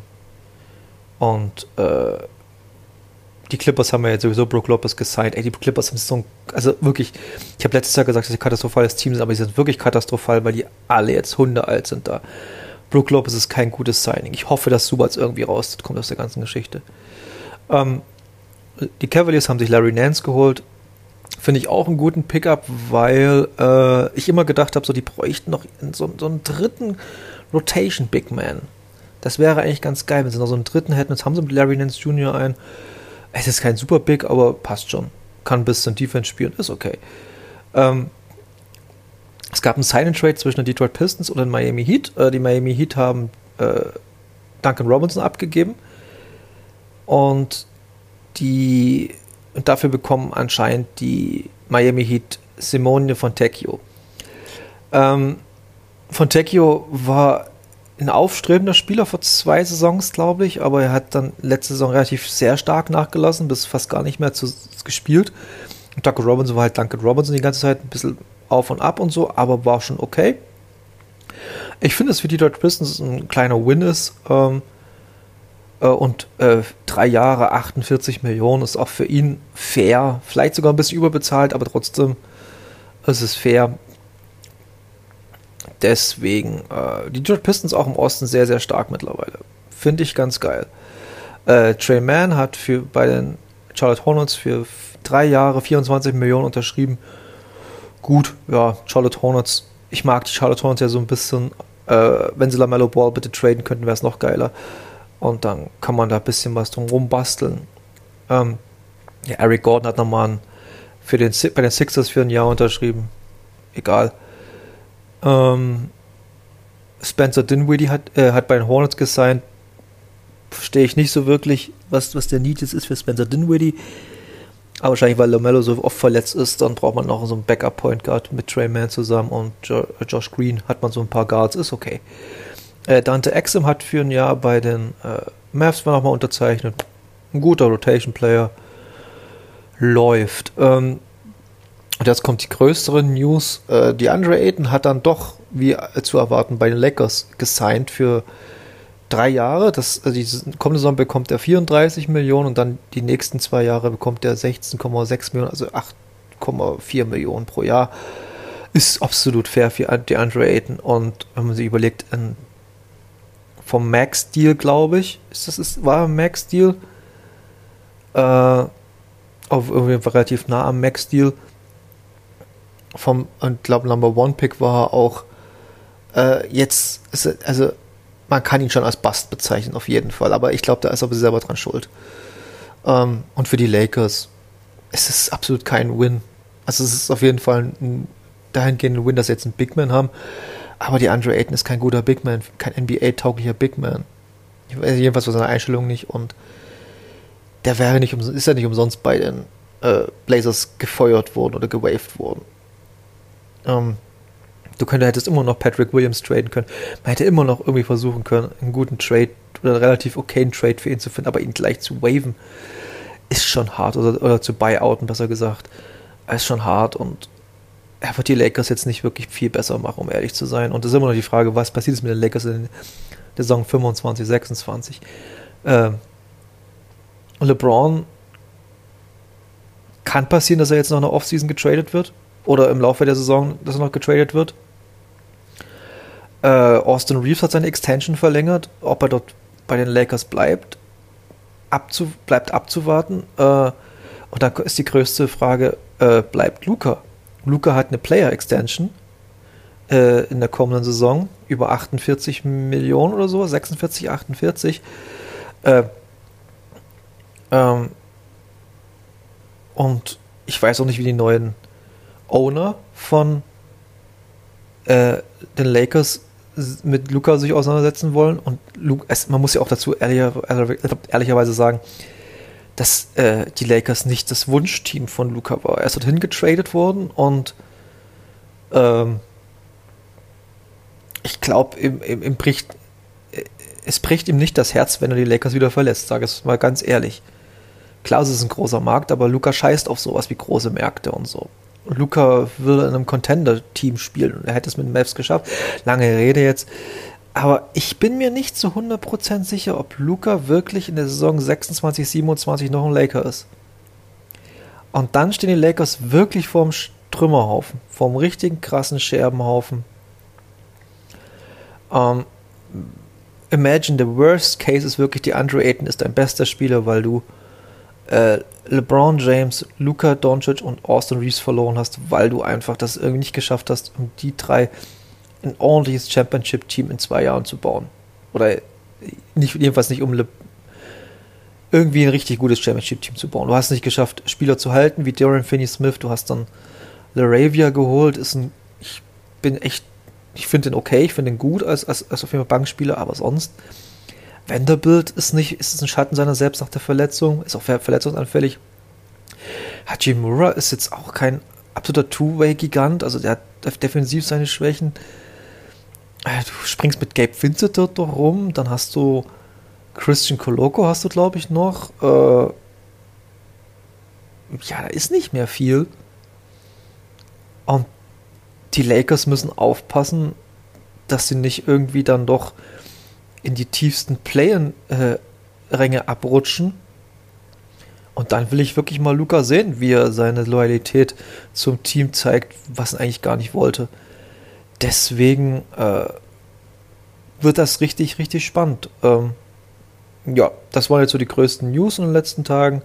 S2: Und äh, die Clippers haben ja jetzt sowieso Brook Lopez gesigned. Ey, die Clippers haben so ein, also wirklich, ich habe letztes Jahr gesagt, dass sie ein katastrophales Team sind, aber sie sind wirklich katastrophal, weil die alle jetzt Hunde alt sind da. Brook Lopez ist kein gutes Signing. Ich hoffe, dass Subats irgendwie rauskommt aus der ganzen Geschichte. Ähm, die Cavaliers haben sich Larry Nance geholt. Finde ich auch einen guten Pickup, weil äh, ich immer gedacht habe, so die bräuchten noch so, so einen dritten Rotation Big Man. Das wäre eigentlich ganz geil, wenn sie noch so einen dritten hätten. Jetzt haben sie mit Larry Nance Junior einen. Es ist kein super Big, aber passt schon. Kann ein bisschen Defense spielen, ist okay. Ähm, Es gab einen Sign-and-Trade zwischen den Detroit Pistons und den Miami Heat. Äh, die Miami Heat haben äh, Duncan Robinson abgegeben und die und dafür bekommen anscheinend die Miami Heat Simone Fontecchio. Ähm, Fontecchio war ein aufstrebender Spieler vor zwei Saisons, glaube ich, aber er hat dann letzte Saison relativ sehr stark nachgelassen, bis fast gar nicht mehr zu, gespielt. Und Duncan Robinson war halt Duncan Robinson die ganze Zeit ein bisschen auf und ab und so, aber war schon okay. Ich finde, dass für die Detroit Pistons ein kleiner Win ist. Ähm, äh, und äh, drei Jahre, achtundvierzig Millionen ist auch für ihn fair. Vielleicht sogar ein bisschen überbezahlt, aber trotzdem ist es fair. Deswegen, äh, die Detroit Pistons auch im Osten sehr, sehr stark mittlerweile. Finde ich ganz geil. Äh, Trey Mann hat für, bei den Charlotte Hornets für drei Jahre vierundzwanzig Millionen unterschrieben. Gut, ja, Charlotte Hornets. Ich mag die Charlotte Hornets ja so ein bisschen. Äh, wenn sie LaMelo Ball bitte traden könnten, wäre es noch geiler. Und dann kann man da ein bisschen was drum rumbasteln. Ähm, ja, Eric Gordon hat nochmal für den, bei den Sixers für ein Jahr unterschrieben. Egal. Ähm, Spencer Dinwiddie hat, äh, hat bei den Hornets gesigned. Verstehe ich nicht so wirklich, was, was der Need jetzt ist für Spencer Dinwiddie. Aber wahrscheinlich, weil LaMelo so oft verletzt ist, dann braucht man noch so einen Backup-Point Guard mit Trey Mann zusammen und jo- Josh Green hat man so ein paar Guards, ist okay. Äh, Dante Exum hat für ein Jahr bei den äh, Mavs nochmal unterzeichnet. Ein guter Rotation-Player. Läuft. Ähm, und jetzt kommt die größere News. Äh, die Andre Ayton hat dann doch, wie äh, zu erwarten, bei den Lakers gesigned für drei Jahre. Das, also die kommende Saison bekommt er vierunddreißig Millionen und dann die nächsten zwei Jahre bekommt er sechzehn Komma sechs Millionen, also acht Komma vier Millionen pro Jahr. Ist absolut fair für die Andre Ayton. Und wenn man sich überlegt, ein, vom Max-Deal, glaube ich, ist das ist, war ein Max-Deal, äh, auf irgendwie relativ nah am Max-Deal. Vom, ich glaube, Number One Pick war auch äh, jetzt, ist, also man kann ihn schon als Bust bezeichnen, auf jeden Fall. Aber ich glaube, da ist er selber dran schuld. Ähm, und für die Lakers ist es absolut kein Win. Also es ist auf jeden Fall ein dahingehender Win, dass sie jetzt einen Big Man haben. Aber die Andre Ayton ist kein guter Big Man, kein N B A-tauglicher Big Man. Ich weiß jedenfalls von seiner Einstellung nicht. Und der wäre nicht, ist ja nicht umsonst bei den äh, Blazers gefeuert wurden oder gewaved wurden. Ähm, du könntest, hättest immer noch Patrick Williams traden können. Man hätte immer noch irgendwie versuchen können, einen guten Trade oder einen relativ okayen Trade für ihn zu finden, aber ihn gleich zu waven ist schon hart, oder, oder zu buyouten, besser gesagt. Ist schon hart und er wird die Lakers jetzt nicht wirklich viel besser machen, um ehrlich zu sein. Und es ist immer noch die Frage, was passiert ist mit den Lakers in der Saison fünfundzwanzig, sechsundzwanzig. Ähm, LeBron kann passieren, dass er jetzt noch in der Offseason getradet wird oder im Laufe der Saison, dass er noch getradet wird. Äh, Austin Reeves hat seine Extension verlängert. Ob er dort bei den Lakers bleibt, abzu, bleibt abzuwarten. Äh, und dann ist die größte Frage, äh, bleibt Luka? Luka hat eine Player-Extension äh, in der kommenden Saison über achtundvierzig Millionen oder so, sechsundvierzig, achtundvierzig. Äh, ähm, und ich weiß auch nicht, wie die neuen Owner von äh, den Lakers mit Luka sich auseinandersetzen wollen. Und Luke, es, man muss ja auch dazu ehrlicher, ehrlicherweise sagen, dass äh, die Lakers nicht das Wunschteam von Luka war. Er ist dorthin getradet worden und ähm, ich glaube, im, im, im bricht, es bricht ihm nicht das Herz, wenn er die Lakers wieder verlässt, sage ich es mal ganz ehrlich. Klar, es ist ein großer Markt, aber Luka scheißt auf sowas wie große Märkte und so. Und Luka will in einem Contender-Team spielen und er hätte es mit den Mavs geschafft. Lange Rede jetzt. Aber ich bin mir nicht zu hundert Prozent sicher, ob Luka wirklich in der Saison sechsundzwanzig, siebenundzwanzig noch ein Laker ist. Und dann stehen die Lakers wirklich vorm Trümmerhaufen, vorm richtigen krassen Scherbenhaufen. Um, imagine, the worst case ist wirklich, die Andre Ayton ist dein bester Spieler, weil du äh, LeBron James, Luka Doncic und Austin Reeves verloren hast, weil du einfach das irgendwie nicht geschafft hast, um die drei ein ordentliches Championship-Team in zwei Jahren zu bauen. Oder nicht, jedenfalls nicht, um Le- irgendwie ein richtig gutes Championship-Team zu bauen. Du hast es nicht geschafft, Spieler zu halten, wie Dorian Finney-Smith. Du hast dann LaRavia geholt. Ist ein, ich bin echt, ich finde den okay, ich finde den gut als, als, als auf jeden Fall Bankspieler, aber sonst Vanderbilt ist nicht, ist ein Schatten seiner selbst nach der Verletzung, ist auch verletzungsanfällig. Hachimura ist jetzt auch kein absoluter Two-Way-Gigant, also der hat defensiv seine Schwächen. Du springst mit Gabe Vincent dort doch rum, dann hast du Christian Koloko, hast du glaube ich noch. Äh, ja, da ist nicht mehr viel. Und die Lakers müssen aufpassen, dass sie nicht irgendwie dann doch in die tiefsten Play-in-Ränge äh, abrutschen. Und dann will ich wirklich mal Luka sehen, wie er seine Loyalität zum Team zeigt, was er eigentlich gar nicht wollte. Deswegen äh, wird das richtig, richtig spannend. Ähm, ja, das waren jetzt so die größten News in den letzten Tagen.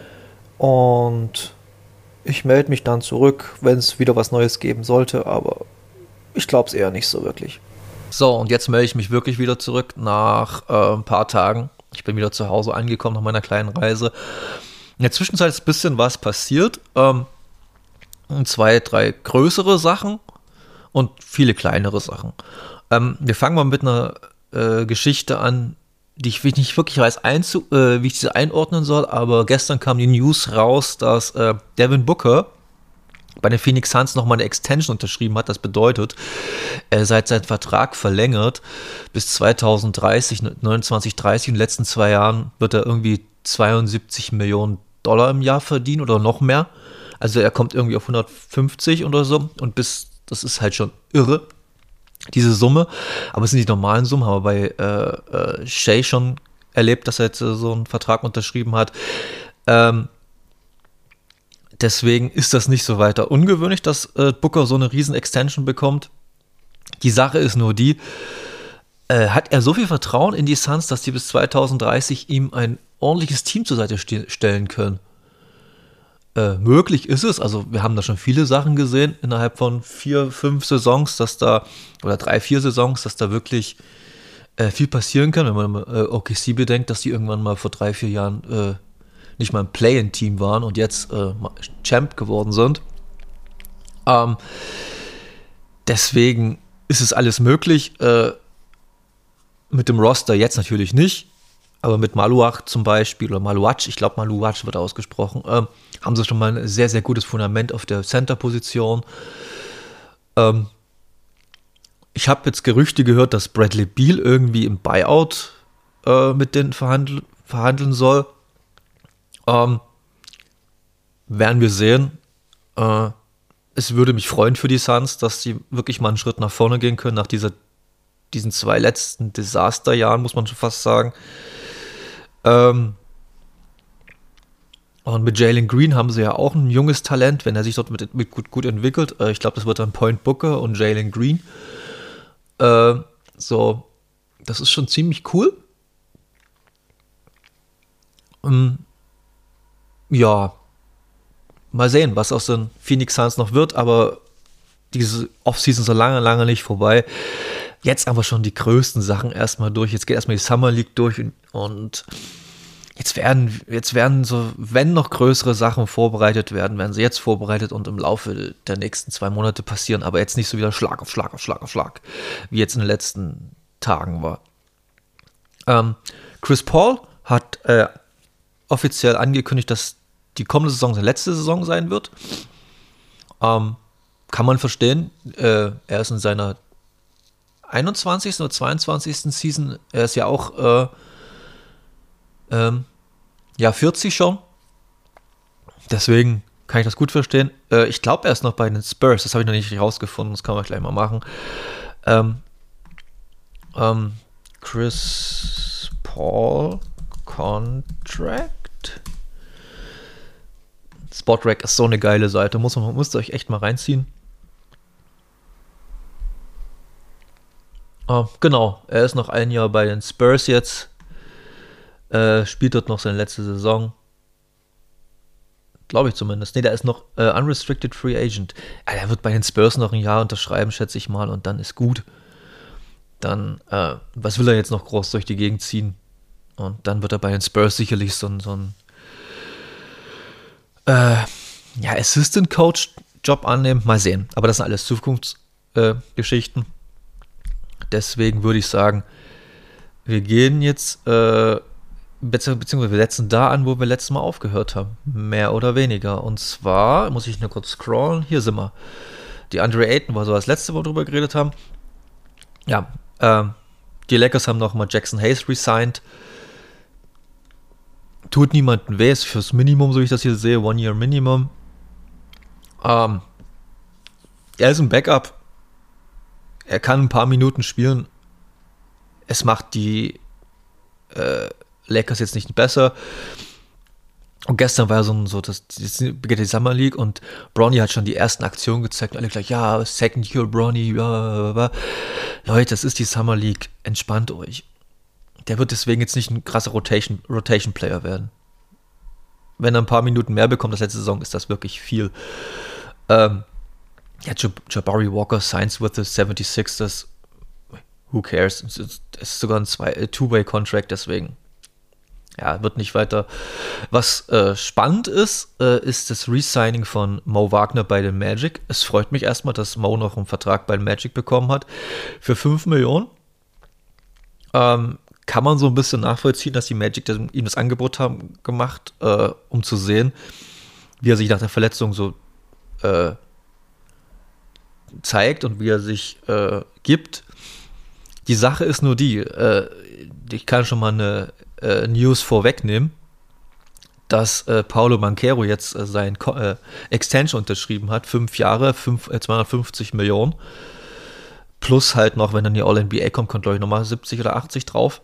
S2: Und ich melde mich dann zurück, wenn es wieder was Neues geben sollte, aber ich glaube es eher nicht so wirklich. So, und jetzt melde ich mich wirklich wieder zurück nach äh, ein paar Tagen. Ich bin wieder zu Hause angekommen nach meiner kleinen Reise. In der Zwischenzeit ist ein bisschen was passiert. Ähm, zwei, drei größere Sachen und viele kleinere Sachen. Ähm, wir fangen mal mit einer äh, Geschichte an, die ich nicht wirklich weiß, einzu- äh, wie ich diese einordnen soll, aber gestern kam die News raus, dass äh, Devin Booker bei den Phoenix Suns nochmal eine Extension unterschrieben hat. Das bedeutet, er seit seinem Vertrag verlängert bis zwanzig dreißig, neunundzwanzig dreißig. In den letzten zwei Jahren wird er irgendwie zweiundsiebzig Millionen Dollar im Jahr verdienen oder noch mehr. Also er kommt irgendwie auf hundertfünfzig oder so und bis, das ist halt schon irre, diese Summe. Aber es sind die normalen Summen, haben wir bei äh, äh, Shea schon erlebt, dass er jetzt äh, so einen Vertrag unterschrieben hat. Ähm, Deswegen ist das nicht so weiter ungewöhnlich, dass äh, Booker so eine riesen Extension bekommt. Die Sache ist nur die, äh, hat er so viel Vertrauen in die Suns, dass die bis zwanzig dreißig ihm ein ordentliches Team zur Seite st- stellen können? Äh, möglich ist es, also wir haben da schon viele Sachen gesehen innerhalb von vier, fünf Saisons, dass da, oder drei, vier Saisons, dass da wirklich äh, viel passieren kann, wenn man äh, O K C bedenkt, dass die irgendwann mal vor drei, vier Jahren äh, nicht mal ein Play-in-Team waren und jetzt äh, Champ geworden sind. Ähm, deswegen ist es alles möglich. Äh, mit dem Roster jetzt natürlich nicht. Aber mit Maluach zum Beispiel, oder Maluach, ich glaube Maluach wird ausgesprochen, ähm, haben sie schon mal ein sehr, sehr gutes Fundament auf der Center-Position. Ähm, ich habe jetzt Gerüchte gehört, dass Bradley Beal irgendwie im Buyout äh, mit denen verhandl- verhandeln soll. Ähm, werden wir sehen. Äh, es würde mich freuen für die Suns, dass sie wirklich mal einen Schritt nach vorne gehen können, nach dieser, diesen zwei letzten Desasterjahren, muss man schon fast sagen. Ähm, und mit Jalen Green haben sie ja auch ein junges Talent, wenn er sich dort mit, mit gut, gut entwickelt. Äh, ich glaube, das wird dann Point Booker und Jalen Green. Äh, so, das ist schon ziemlich cool. Ähm, ja, mal sehen, was aus den Phoenix Suns noch wird, aber diese Offseason ist so lange, lange nicht vorbei. Jetzt aber schon die größten Sachen erstmal durch. Jetzt geht erstmal die Summer League durch und, und jetzt werden, jetzt werden so, wenn noch größere Sachen vorbereitet werden, werden sie jetzt vorbereitet und im Laufe der nächsten zwei Monate passieren, aber jetzt nicht so wieder Schlag auf Schlag auf Schlag auf Schlag, wie jetzt in den letzten Tagen war. Ähm, Chris Paul hat äh, offiziell angekündigt, dass die kommende Saison seine letzte Saison sein wird. Ähm, kann man verstehen. Äh, er ist in seiner einundzwanzigsten oder zweiundzwanzigsten Season. Er ist ja auch äh, ähm, ja, vierzig schon. Deswegen kann ich das gut verstehen. Äh, ich glaube, er ist noch bei den Spurs. Das habe ich noch nicht rausgefunden. Das kann man gleich mal machen. Ähm, ähm, Chris Paul Contract. Spotrac ist so eine geile Seite. Muss man muss euch echt mal reinziehen. Oh, genau, er ist noch ein Jahr bei den Spurs jetzt. Äh, spielt dort noch seine letzte Saison. Glaube ich zumindest. Ne, der ist noch äh, Unrestricted Free Agent. Ja, der wird bei den Spurs noch ein Jahr unterschreiben, schätze ich mal, und dann ist gut. Dann, äh, was will er jetzt noch groß durch die Gegend ziehen? Und dann wird er bei den Spurs sicherlich so, so ein äh, ja, Assistant Coach Job annehmen. Mal sehen. Aber das sind alles Zukunftsgeschichten. Äh, Deswegen würde ich sagen, wir gehen jetzt, äh, beziehungsweise wir setzen da an, wo wir letztes Mal aufgehört haben. Mehr oder weniger. Und zwar, muss ich nur kurz scrollen, hier sind wir. Die Andre Ayton war so das letzte, wo wir drüber geredet haben. Ja, ähm, die Lakers haben nochmal Jackson Hayes resigned. Tut niemandem weh, ist fürs Minimum, so wie ich das hier sehe, One Year Minimum. Ähm, er ist ein Backup. Er kann ein paar Minuten spielen. Es macht die äh, Lakers jetzt nicht besser. Und gestern war so, so das, das beginnt die Summer League und Bronny hat schon die ersten Aktionen gezeigt und alle gleich, ja, Second Year Bronny, bla, bla, bla. Leute, das ist die Summer League, entspannt euch. Der wird deswegen jetzt nicht ein krasser Rotation, Rotation Player werden. Wenn er ein paar Minuten mehr bekommt als letzte Saison, ist das wirklich viel. Ähm, ja, Jabari Walker signs with the seventy-sixers. Who cares? Es ist sogar ein Two-Way-Contract, deswegen ja, wird nicht weiter. Was äh, spannend ist, äh, ist das Resigning von Mo Wagner bei den Magic. Es freut mich erstmal, dass Mo noch einen Vertrag bei den Magic bekommen hat für fünf Millionen. Ähm, kann man so ein bisschen nachvollziehen, dass die Magic das, ihm das Angebot haben gemacht, äh, um zu sehen, wie er sich nach der Verletzung so äh, zeigt und wie er sich äh, gibt. Die Sache ist nur die, äh, ich kann schon mal eine äh, News vorwegnehmen, dass äh, Paolo Banchero jetzt äh, sein Ko- äh, Extension unterschrieben hat, fünf Jahre, fünf, äh, zweihundertfünfzig Millionen, plus halt noch, wenn dann die All-N B A kommt, kommt glaube ich nochmal siebzig oder achtzig drauf.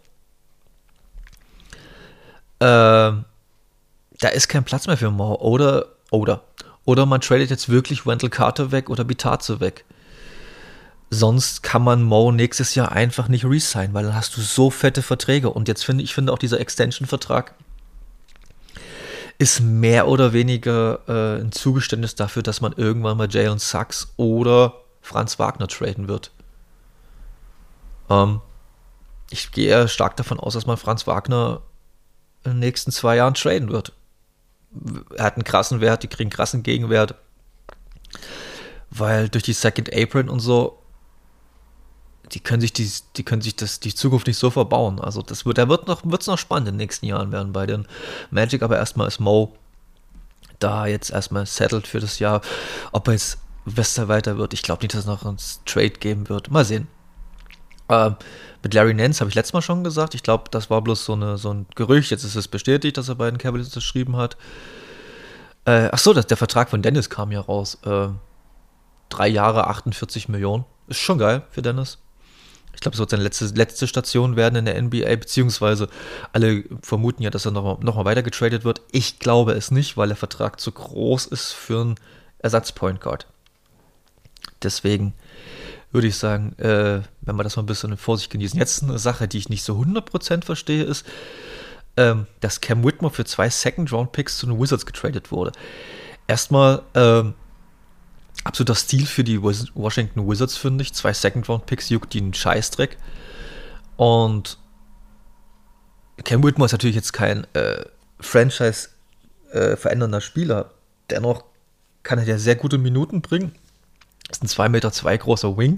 S2: Äh, da ist kein Platz mehr für Mo, oder, oder, oder man tradet jetzt wirklich Wendell Carter weg oder Bitadze weg. Sonst kann man Mo nächstes Jahr einfach nicht resignen, weil dann hast du so fette Verträge. Und jetzt finde ich finde auch dieser Extension-Vertrag ist mehr oder weniger äh, ein Zugeständnis dafür, dass man irgendwann mal Jalen Sachs oder Franz Wagner traden wird. Ähm, ich gehe eher stark davon aus, dass man Franz Wagner in den nächsten zwei Jahren traden wird. Er hat einen krassen Wert, die kriegen einen krassen Gegenwert. Weil durch die Second Apron und so die können sich die, die können sich das die Zukunft nicht so verbauen. Also das wird, da wird noch wird's noch spannend in den nächsten Jahren werden bei den Magic, aber erstmal ist Mo da jetzt erstmal settled für das Jahr. Ob er jetzt besser weiter wird, ich glaube nicht, dass es noch einen Trade geben wird. Mal sehen. Ähm, mit Larry Nance habe ich letztes Mal schon gesagt. Ich glaube, das war bloß so, eine, so ein Gerücht. Jetzt ist es bestätigt, dass er bei den Cavaliers unterschrieben hat. Äh, ach so, das, der Vertrag von Dennis kam ja raus. Äh, drei Jahre, achtundvierzig Millionen. Ist schon geil für Dennis. Ich glaube, es wird seine letzte, letzte Station werden in der N B A, beziehungsweise alle vermuten ja, dass er nochmal noch mal weiter getradet wird. Ich glaube es nicht, weil der Vertrag zu groß ist für einen Ersatz-Point Guard. Deswegen würde ich sagen, äh, wenn wir das mal ein bisschen in Vorsicht genießen. Jetzt eine Sache, die ich nicht so hundert Prozent verstehe, ist, ähm, dass Cam Whitmore für zwei Second-Round-Picks zu den Wizards getradet wurde. Erstmal, ähm, absoluter Stil für die Washington Wizards, finde ich. Zwei Second-Round-Picks juckt die einen Scheißdreck. Und Cam Whitmore ist natürlich jetzt kein äh, Franchise-verändernder äh, Spieler. Dennoch kann er ja sehr gute Minuten bringen. Ist ein zwei Meter zwei großer Wing.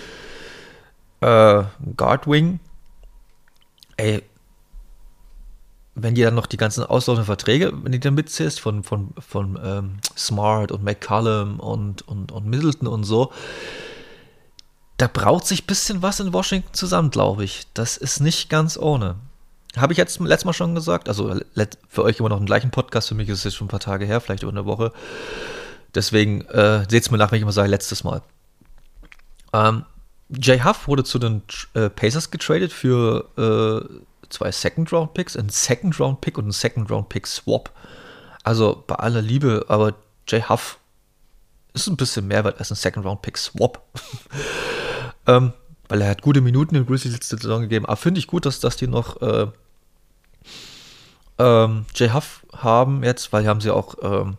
S2: Äh, Guard-Wing. Ey, wenn die dann noch die ganzen auslaufenden Verträge, wenn die dann mitzählst, von, von, von ähm, Smart und McCollum und, und, und Middleton und so, da braut sich ein bisschen was in Washington zusammen, glaube ich. Das ist nicht ganz ohne. Habe ich jetzt letztes Mal schon gesagt, also für euch immer noch den gleichen Podcast, für mich ist es jetzt schon ein paar Tage her, vielleicht über eine Woche. Deswegen äh, seht es mir nach, wenn ich immer sage, letztes Mal. Ähm, Jay Huff wurde zu den äh, Pacers getradet für äh, zwei Second-Round-Picks, ein Second-Round-Pick und ein Second-Round-Pick-Swap. Also bei aller Liebe, aber Jay Huff ist ein bisschen mehr wert als ein Second-Round-Pick-Swap. ähm, weil er hat gute Minuten in Grizzlies letzte Saison gegeben. Aber finde ich gut, dass, dass die noch äh, ähm, Jay Huff haben jetzt, weil haben sie auch ähm,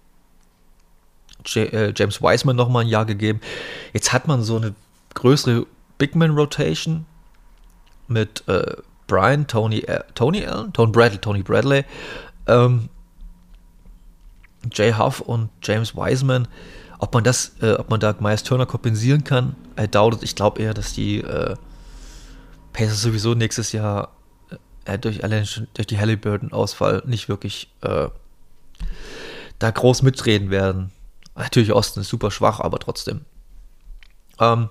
S2: J- äh, James Wiseman nochmal ein Jahr gegeben. Jetzt hat man so eine größere Big-Man-Rotation mit äh, Brian, Tony, äh, Tony Allen, Tony Bradley, Tony Bradley, ähm, Jay Huff und James Wiseman. Ob man das, äh, ob man da Miles Turner kompensieren kann, I doubt it. Ich glaube eher, dass die äh, Pacers sowieso nächstes Jahr äh, durch allein schon durch die Halliburton-Ausfall nicht wirklich äh, da groß mitreden werden. Natürlich Osten ist super schwach, aber trotzdem. Ähm,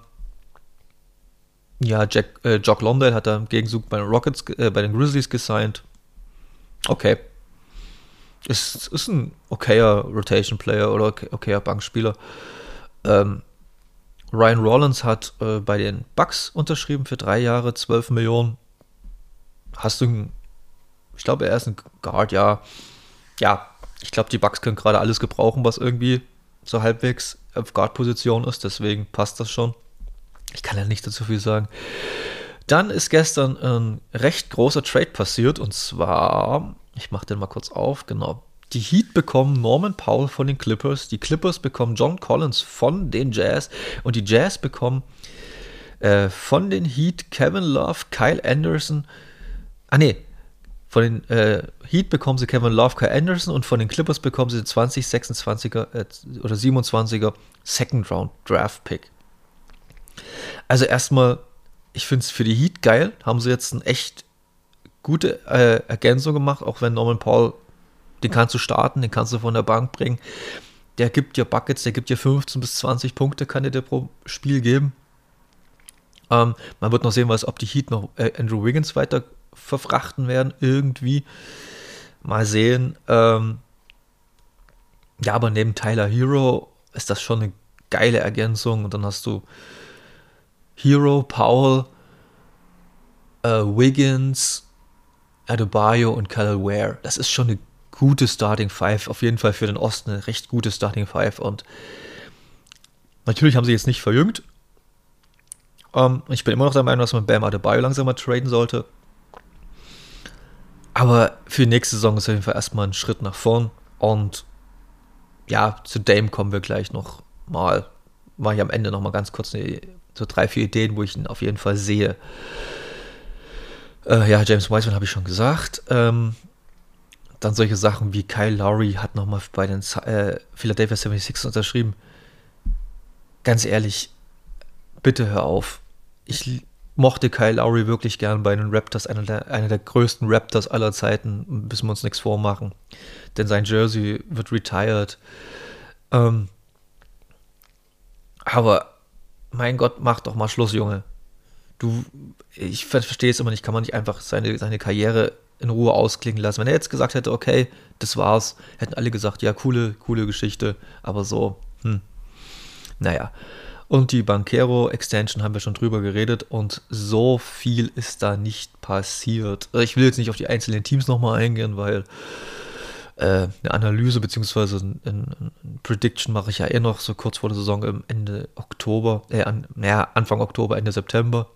S2: Ja, Jack, äh, Jock Londale hat da im Gegenzug bei den Rockets, äh, bei den Grizzlies gesigned. Okay. Ist, ist ein okayer Rotation-Player oder okay, okayer Bankspieler. Ähm, Ryan Rollins hat äh, bei den Bucks unterschrieben für drei Jahre, zwölf Millionen. Hast du einen, ich glaube, er ist ein Guard, ja. Ja, ich glaube, die Bucks können gerade alles gebrauchen, was irgendwie so halbwegs auf Guard-Position ist, deswegen passt das schon. Ich kann ja nicht dazu viel sagen. Dann ist gestern ein recht großer Trade passiert und zwar, ich mache den mal kurz auf, genau. Die Heat bekommen Norman Powell von den Clippers, die Clippers bekommen John Collins von den Jazz und die Jazz bekommen äh, von den Heat Kevin Love, Kyle Anderson, ah nee, von den äh, Heat bekommen sie Kevin Love, Kyle Anderson und von den Clippers bekommen sie zwanzig sechsundzwanziger äh, oder siebenundzwanziger Second Round Draft Pick. Also erstmal, ich finde es für die Heat geil, haben sie jetzt eine echt gute äh, Ergänzung gemacht, auch wenn Norman Powell, den kannst du starten, den kannst du von der Bank bringen, der gibt dir Buckets, der gibt dir fünfzehn bis zwanzig Punkte, kann dir der pro Spiel geben. Ähm, man wird noch sehen, was, ob die Heat noch äh, Andrew Wiggins weiter verfrachten werden, irgendwie. Mal sehen. Ähm, ja, aber neben Tyler Hero ist das schon eine geile Ergänzung und dann hast du Hero, Powell, äh, Wiggins, Adebayo und Kyle Ware. Das ist schon eine gute Starting Five. Auf jeden Fall für den Osten eine recht gute Starting Five. Und natürlich haben sie jetzt nicht verjüngt. Ähm, ich bin immer noch der Meinung, dass man Bam Adebayo langsam mal traden sollte. Aber für die nächste Saison ist auf jeden Fall erstmal ein Schritt nach vorn. Und ja, zu Dame kommen wir gleich noch mal. Mache ich am Ende noch mal ganz kurz eine, so drei, vier Ideen, wo ich ihn auf jeden Fall sehe. Äh, ja, James Wiseman habe ich schon gesagt. Ähm, dann solche Sachen wie Kyle Lowry hat nochmal bei den äh, Philadelphia seventy-sixers unterschrieben. Ganz ehrlich, bitte hör auf. ich mochte Kyle Lowry wirklich gern bei den Raptors, einer der, einer der größten Raptors aller Zeiten, müssen wir uns nichts vormachen. Denn sein Jersey wird retired. Ähm, aber mein Gott, mach doch mal Schluss, Junge. Du, ich verstehe es immer nicht, kann man nicht einfach seine, seine Karriere in Ruhe ausklingen lassen. Wenn er jetzt gesagt hätte, okay, das war's, hätten alle gesagt, ja, coole, coole Geschichte, aber so, hm, naja. Und die Banchero-Extension haben wir schon drüber geredet und so viel ist da nicht passiert. Ich will jetzt nicht auf die einzelnen Teams nochmal eingehen, weil äh, eine Analyse bzw. ein, ein, ein Prediction mache ich ja eh noch so kurz vor der Saison im Ende Oktober, äh, an, naja, Anfang Oktober, Ende September.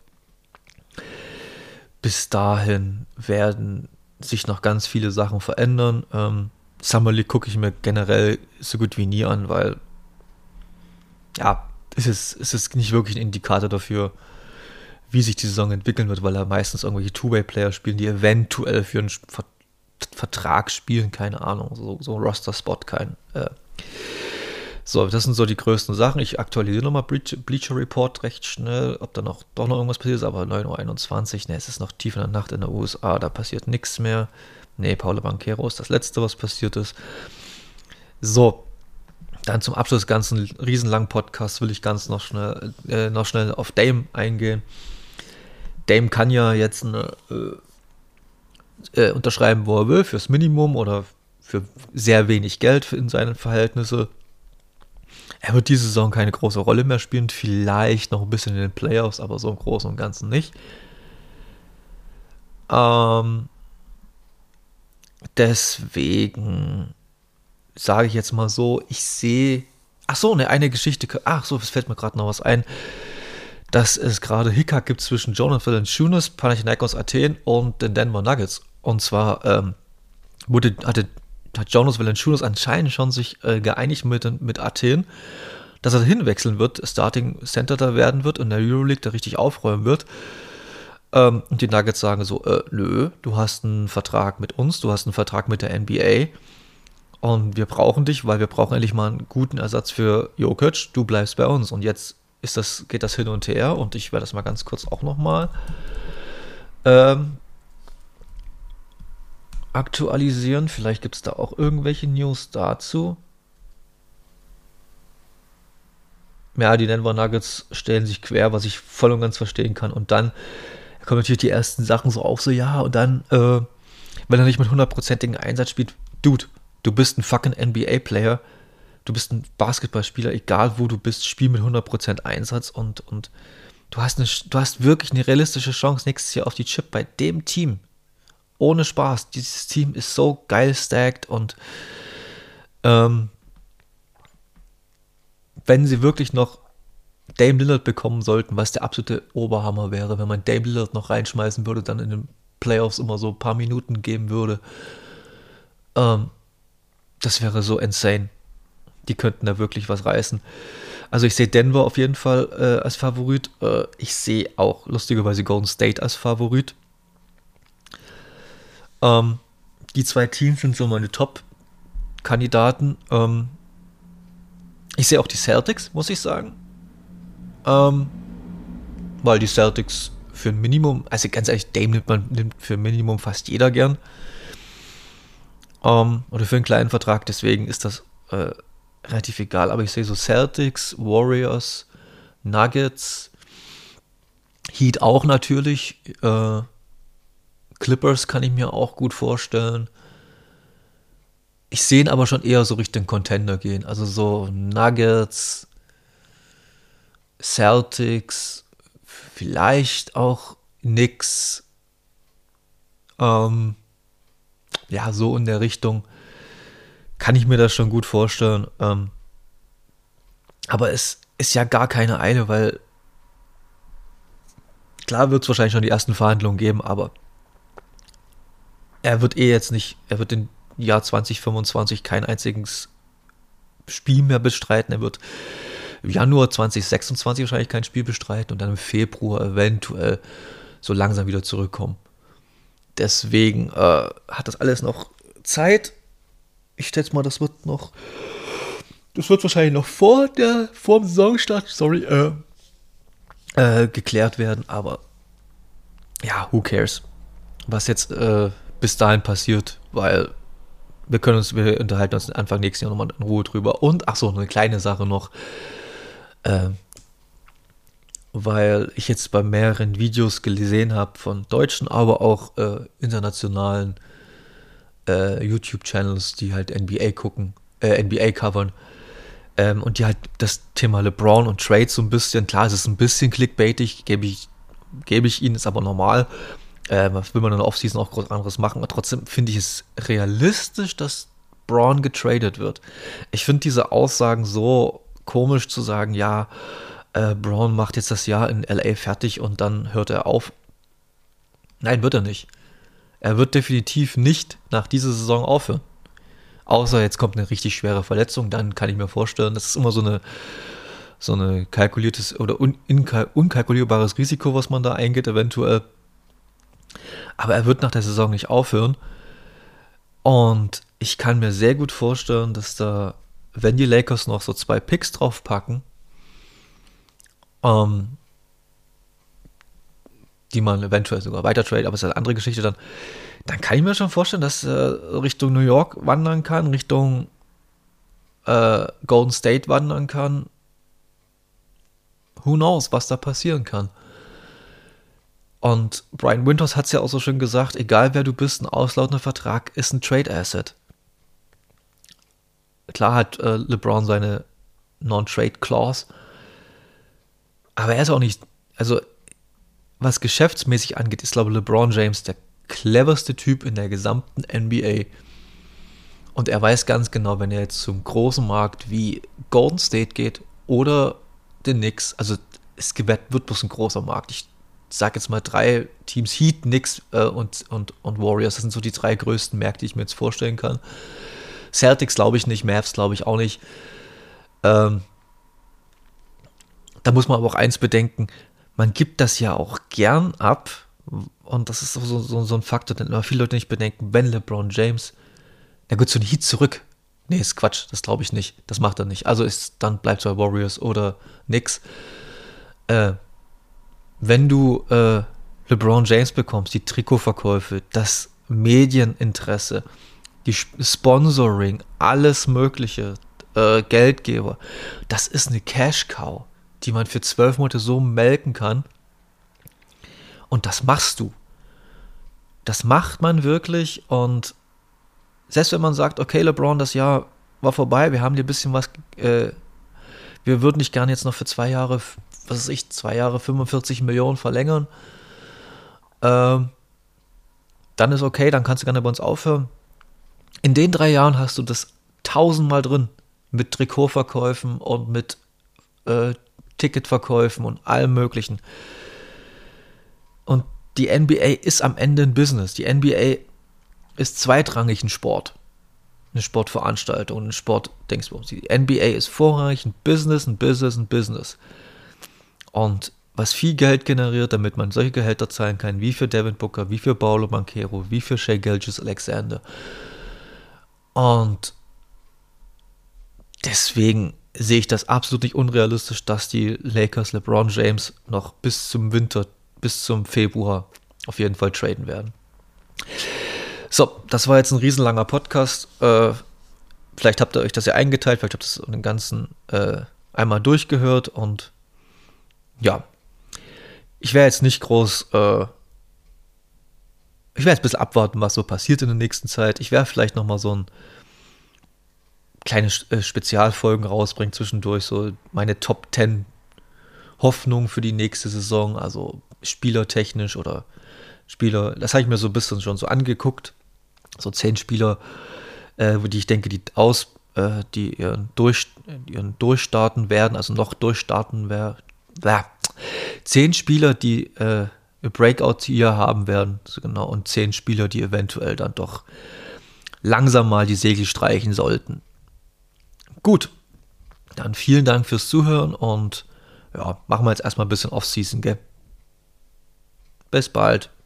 S2: Bis dahin werden sich noch ganz viele Sachen verändern. Ähm, Summer League gucke ich mir generell so gut wie nie an, weil ja, es ist, es ist nicht wirklich ein Indikator dafür, wie sich die Saison entwickeln wird, weil da meistens irgendwelche Two-Way-Player spielen, die eventuell für einen Ver- Vertrag spielen, keine Ahnung, so, so ein Roster-Spot, kein. Äh. So, das sind so die größten Sachen. Ich aktualisiere nochmal Bleacher, Bleacher Report recht schnell, ob da noch doch noch irgendwas passiert ist, aber neun Uhr einundzwanzig, ne, es ist noch tief in der Nacht in der U S A, da passiert nichts mehr. Ne, Paolo Banchero ist das Letzte, was passiert ist. So, dann zum Abschluss des ganzen riesenlangen Podcasts will ich ganz noch schnell, äh, noch schnell auf Dame eingehen. Dame kann ja jetzt eine, äh, äh, unterschreiben, wo er will, fürs Minimum oder für sehr wenig Geld in seinen Verhältnissen. Er wird diese Saison keine große Rolle mehr spielen, vielleicht noch ein bisschen in den Playoffs, aber so im Großen und Ganzen nicht. Ähm, deswegen sage ich jetzt mal so, ich sehe, ach so, ne, eine Geschichte, ach so, es fällt mir gerade noch was ein, dass es gerade Hickhack gibt zwischen Jonathan Valanciunas, Panathinaikos Athen und den Denver Nuggets. Und zwar ähm, wurde, hatte, hat Jonas Valanciunas anscheinend schon sich äh, geeinigt mit, mit Athen, dass er hinwechseln wird, Starting Center da werden wird und in der Euroleague da richtig aufräumen wird. Ähm, und die Nuggets sagen so, äh, nö, du hast einen Vertrag mit uns, du hast einen Vertrag mit der N B A und wir brauchen dich, weil wir brauchen endlich mal einen guten Ersatz für Jokic, du bleibst bei uns. Und jetzt ist das, geht das hin und her und ich werde das mal ganz kurz auch nochmal ähm, aktualisieren. Vielleicht gibt es da auch irgendwelche News dazu. Ja, die Denver Nuggets stellen sich quer, was ich voll und ganz verstehen kann. Und dann kommen natürlich die ersten Sachen so auf, so ja, und dann, äh, wenn er nicht mit hundertprozentigen Einsatz spielt, Dude, du bist ein fucking N B A-Player, du bist ein Basketballspieler, egal wo du bist, spiel mit hundert Prozent Einsatz und, und du, hast eine, du hast wirklich eine realistische Chance nächstes Jahr auf die Chip bei dem Team. Ohne Spaß, dieses Team ist so geil stacked und ähm, wenn sie wirklich noch Dame Lillard bekommen sollten, was der absolute Oberhammer wäre, wenn man Dame Lillard noch reinschmeißen würde, dann in den Playoffs immer so ein paar Minuten geben würde. Ähm, das wäre so insane. Die könnten da wirklich was reißen. Also ich sehe Denver auf jeden Fall äh, als Favorit. Äh, ich sehe auch lustigerweise Golden State als Favorit. Ähm, die zwei Teams sind so meine Top-Kandidaten. Ähm, ich sehe auch die Celtics, muss ich sagen. Ähm, weil die Celtics für ein Minimum, also ganz ehrlich, Dame nimmt man nimmt für ein Minimum fast jeder gern. Ähm, oder für einen kleinen Vertrag, deswegen ist das äh, relativ egal. Aber ich sehe so Celtics, Warriors, Nuggets, Heat auch natürlich. Äh, Clippers kann ich mir auch gut vorstellen. Ich sehe ihn aber schon eher so Richtung Contender gehen. Also so Nuggets, Celtics, vielleicht auch Knicks. Ähm, ja, so in der Richtung kann ich mir das schon gut vorstellen. Ähm, aber es ist ja gar keine Eile, weil klar wird es wahrscheinlich schon die ersten Verhandlungen geben, aber er wird eh jetzt nicht, er wird im Jahr zwanzig fünfundzwanzig kein einziges Spiel mehr bestreiten. Er wird im Januar zwanzig sechsundzwanzig wahrscheinlich kein Spiel bestreiten und dann im Februar eventuell so langsam wieder zurückkommen. Deswegen äh, hat das alles noch Zeit. Ich schätze mal, das wird noch, das wird wahrscheinlich noch vor der, vor dem Saisonstart, sorry, äh, äh, geklärt werden, aber ja, who cares, was jetzt äh, bis dahin passiert, weil wir können uns, wir unterhalten uns Anfang nächsten Jahr nochmal in Ruhe drüber. Und, ach so, eine kleine Sache noch, äh, weil ich jetzt bei mehreren Videos gesehen habe von deutschen, aber auch äh, internationalen äh, YouTube-Channels, die halt N B A gucken, äh, N B A covern, ähm, und die halt das Thema LeBron und Trade so ein bisschen, klar, es ist ein bisschen clickbaitig, gebe ich, gebe ich ihnen, ist aber normal. Äh, was will man in der Offseason auch groß anderes machen, aber trotzdem finde ich es realistisch, dass Braun getradet wird. Ich finde diese Aussagen so komisch zu sagen, ja, äh, Braun macht jetzt das Jahr in L A fertig und dann hört er auf. Nein, wird er nicht. Er wird definitiv nicht nach dieser Saison aufhören. Außer jetzt kommt eine richtig schwere Verletzung, dann kann ich mir vorstellen, das ist immer so eine so eine kalkuliertes oder un, unkalkulierbares Risiko, was man da eingeht, eventuell. Aber er wird nach der Saison nicht aufhören. Und ich kann mir sehr gut vorstellen, dass da, wenn die Lakers noch so zwei Picks draufpacken, ähm, die man eventuell sogar weiter tradet, aber es ist eine andere Geschichte dann, dann kann ich mir schon vorstellen, dass er Richtung New York wandern kann, Richtung äh, Golden State wandern kann. Who knows, was da passieren kann. Und Brian Winters hat es ja auch so schön gesagt, egal wer du bist, ein auslaufender Vertrag ist ein Trade-Asset. Klar hat äh, LeBron seine Non-Trade-Clause, aber er ist auch nicht, also was geschäftsmäßig angeht, ist, glaube ich, LeBron James der cleverste Typ in der gesamten N B A. Und er weiß ganz genau, wenn er jetzt zum großen Markt wie Golden State geht oder den Knicks, also es wird bloß ein großer Markt. Ich sag jetzt mal drei Teams, Heat, Knicks äh, und, und, und Warriors, das sind so die drei größten Märkte, die ich mir jetzt vorstellen kann. Celtics glaube ich nicht, Mavs glaube ich auch nicht. Ähm, da muss man aber auch eins bedenken, man gibt das ja auch gern ab und das ist so, so, so ein Faktor, den immer viele Leute nicht bedenken, wenn LeBron James, na gut, zu den Heat zurück. Nee, ist Quatsch, das glaube ich nicht, das macht er nicht. Also ist, dann bleibt es bei Warriors oder Knicks. Äh, wenn du äh, LeBron James bekommst, die Trikotverkäufe, das Medieninteresse, die Sponsoring, alles mögliche, äh, Geldgeber, das ist eine Cash-Cow, die man für zwölf Monate so melken kann. Und das machst du. Das macht man wirklich. Und selbst wenn man sagt, okay, LeBron, das Jahr war vorbei, wir haben dir ein bisschen was, äh, wir würden dich gerne jetzt noch für zwei Jahre, was weiß ich, zwei Jahre fünfundvierzig Millionen verlängern, ähm, dann ist okay, dann kannst du gerne bei uns aufhören. In den drei Jahren hast du das tausendmal drin, mit Trikotverkäufen und mit äh, Ticketverkäufen und allem möglichen. Und die N B A ist am Ende ein Business. Die N B A ist zweitrangig ein Sport. Eine Sportveranstaltung, ein Sportdingsbums. Die N B A ist vorrangig ein Business, ein Business, ein Business. Und was viel Geld generiert, damit man solche Gehälter zahlen kann, wie für Devin Booker, wie für Paolo Banchero, wie für Shai Gilgeous-Alexander. Und deswegen sehe ich das absolut nicht unrealistisch, dass die Lakers LeBron James noch bis zum Winter, bis zum Februar auf jeden Fall traden werden. So, das war jetzt ein riesenlanger Podcast. Äh, vielleicht habt ihr euch das ja eingeteilt, vielleicht habt ihr das den ganzen äh, einmal durchgehört und ja, ich werde jetzt nicht groß, äh, ich werde jetzt ein bisschen abwarten, was so passiert in der nächsten Zeit. Ich werde vielleicht nochmal so ein kleine äh, Spezialfolgen rausbringen zwischendurch, so meine Top zehn Hoffnungen für die nächste Saison, also spielertechnisch oder Spieler, das habe ich mir so ein bisschen schon so angeguckt, so zehn Spieler, äh, die ich denke, die aus, äh, die ihren, Durch, ihren Durchstarten werden, also noch durchstarten werden, ja, zehn Spieler, die äh, ein Breakout-Tier haben werden, so genau, und zehn Spieler, die eventuell dann doch langsam mal die Segel streichen sollten. Gut, dann vielen Dank fürs Zuhören und ja, machen wir jetzt erstmal ein bisschen Off-Season, gell? Bis bald.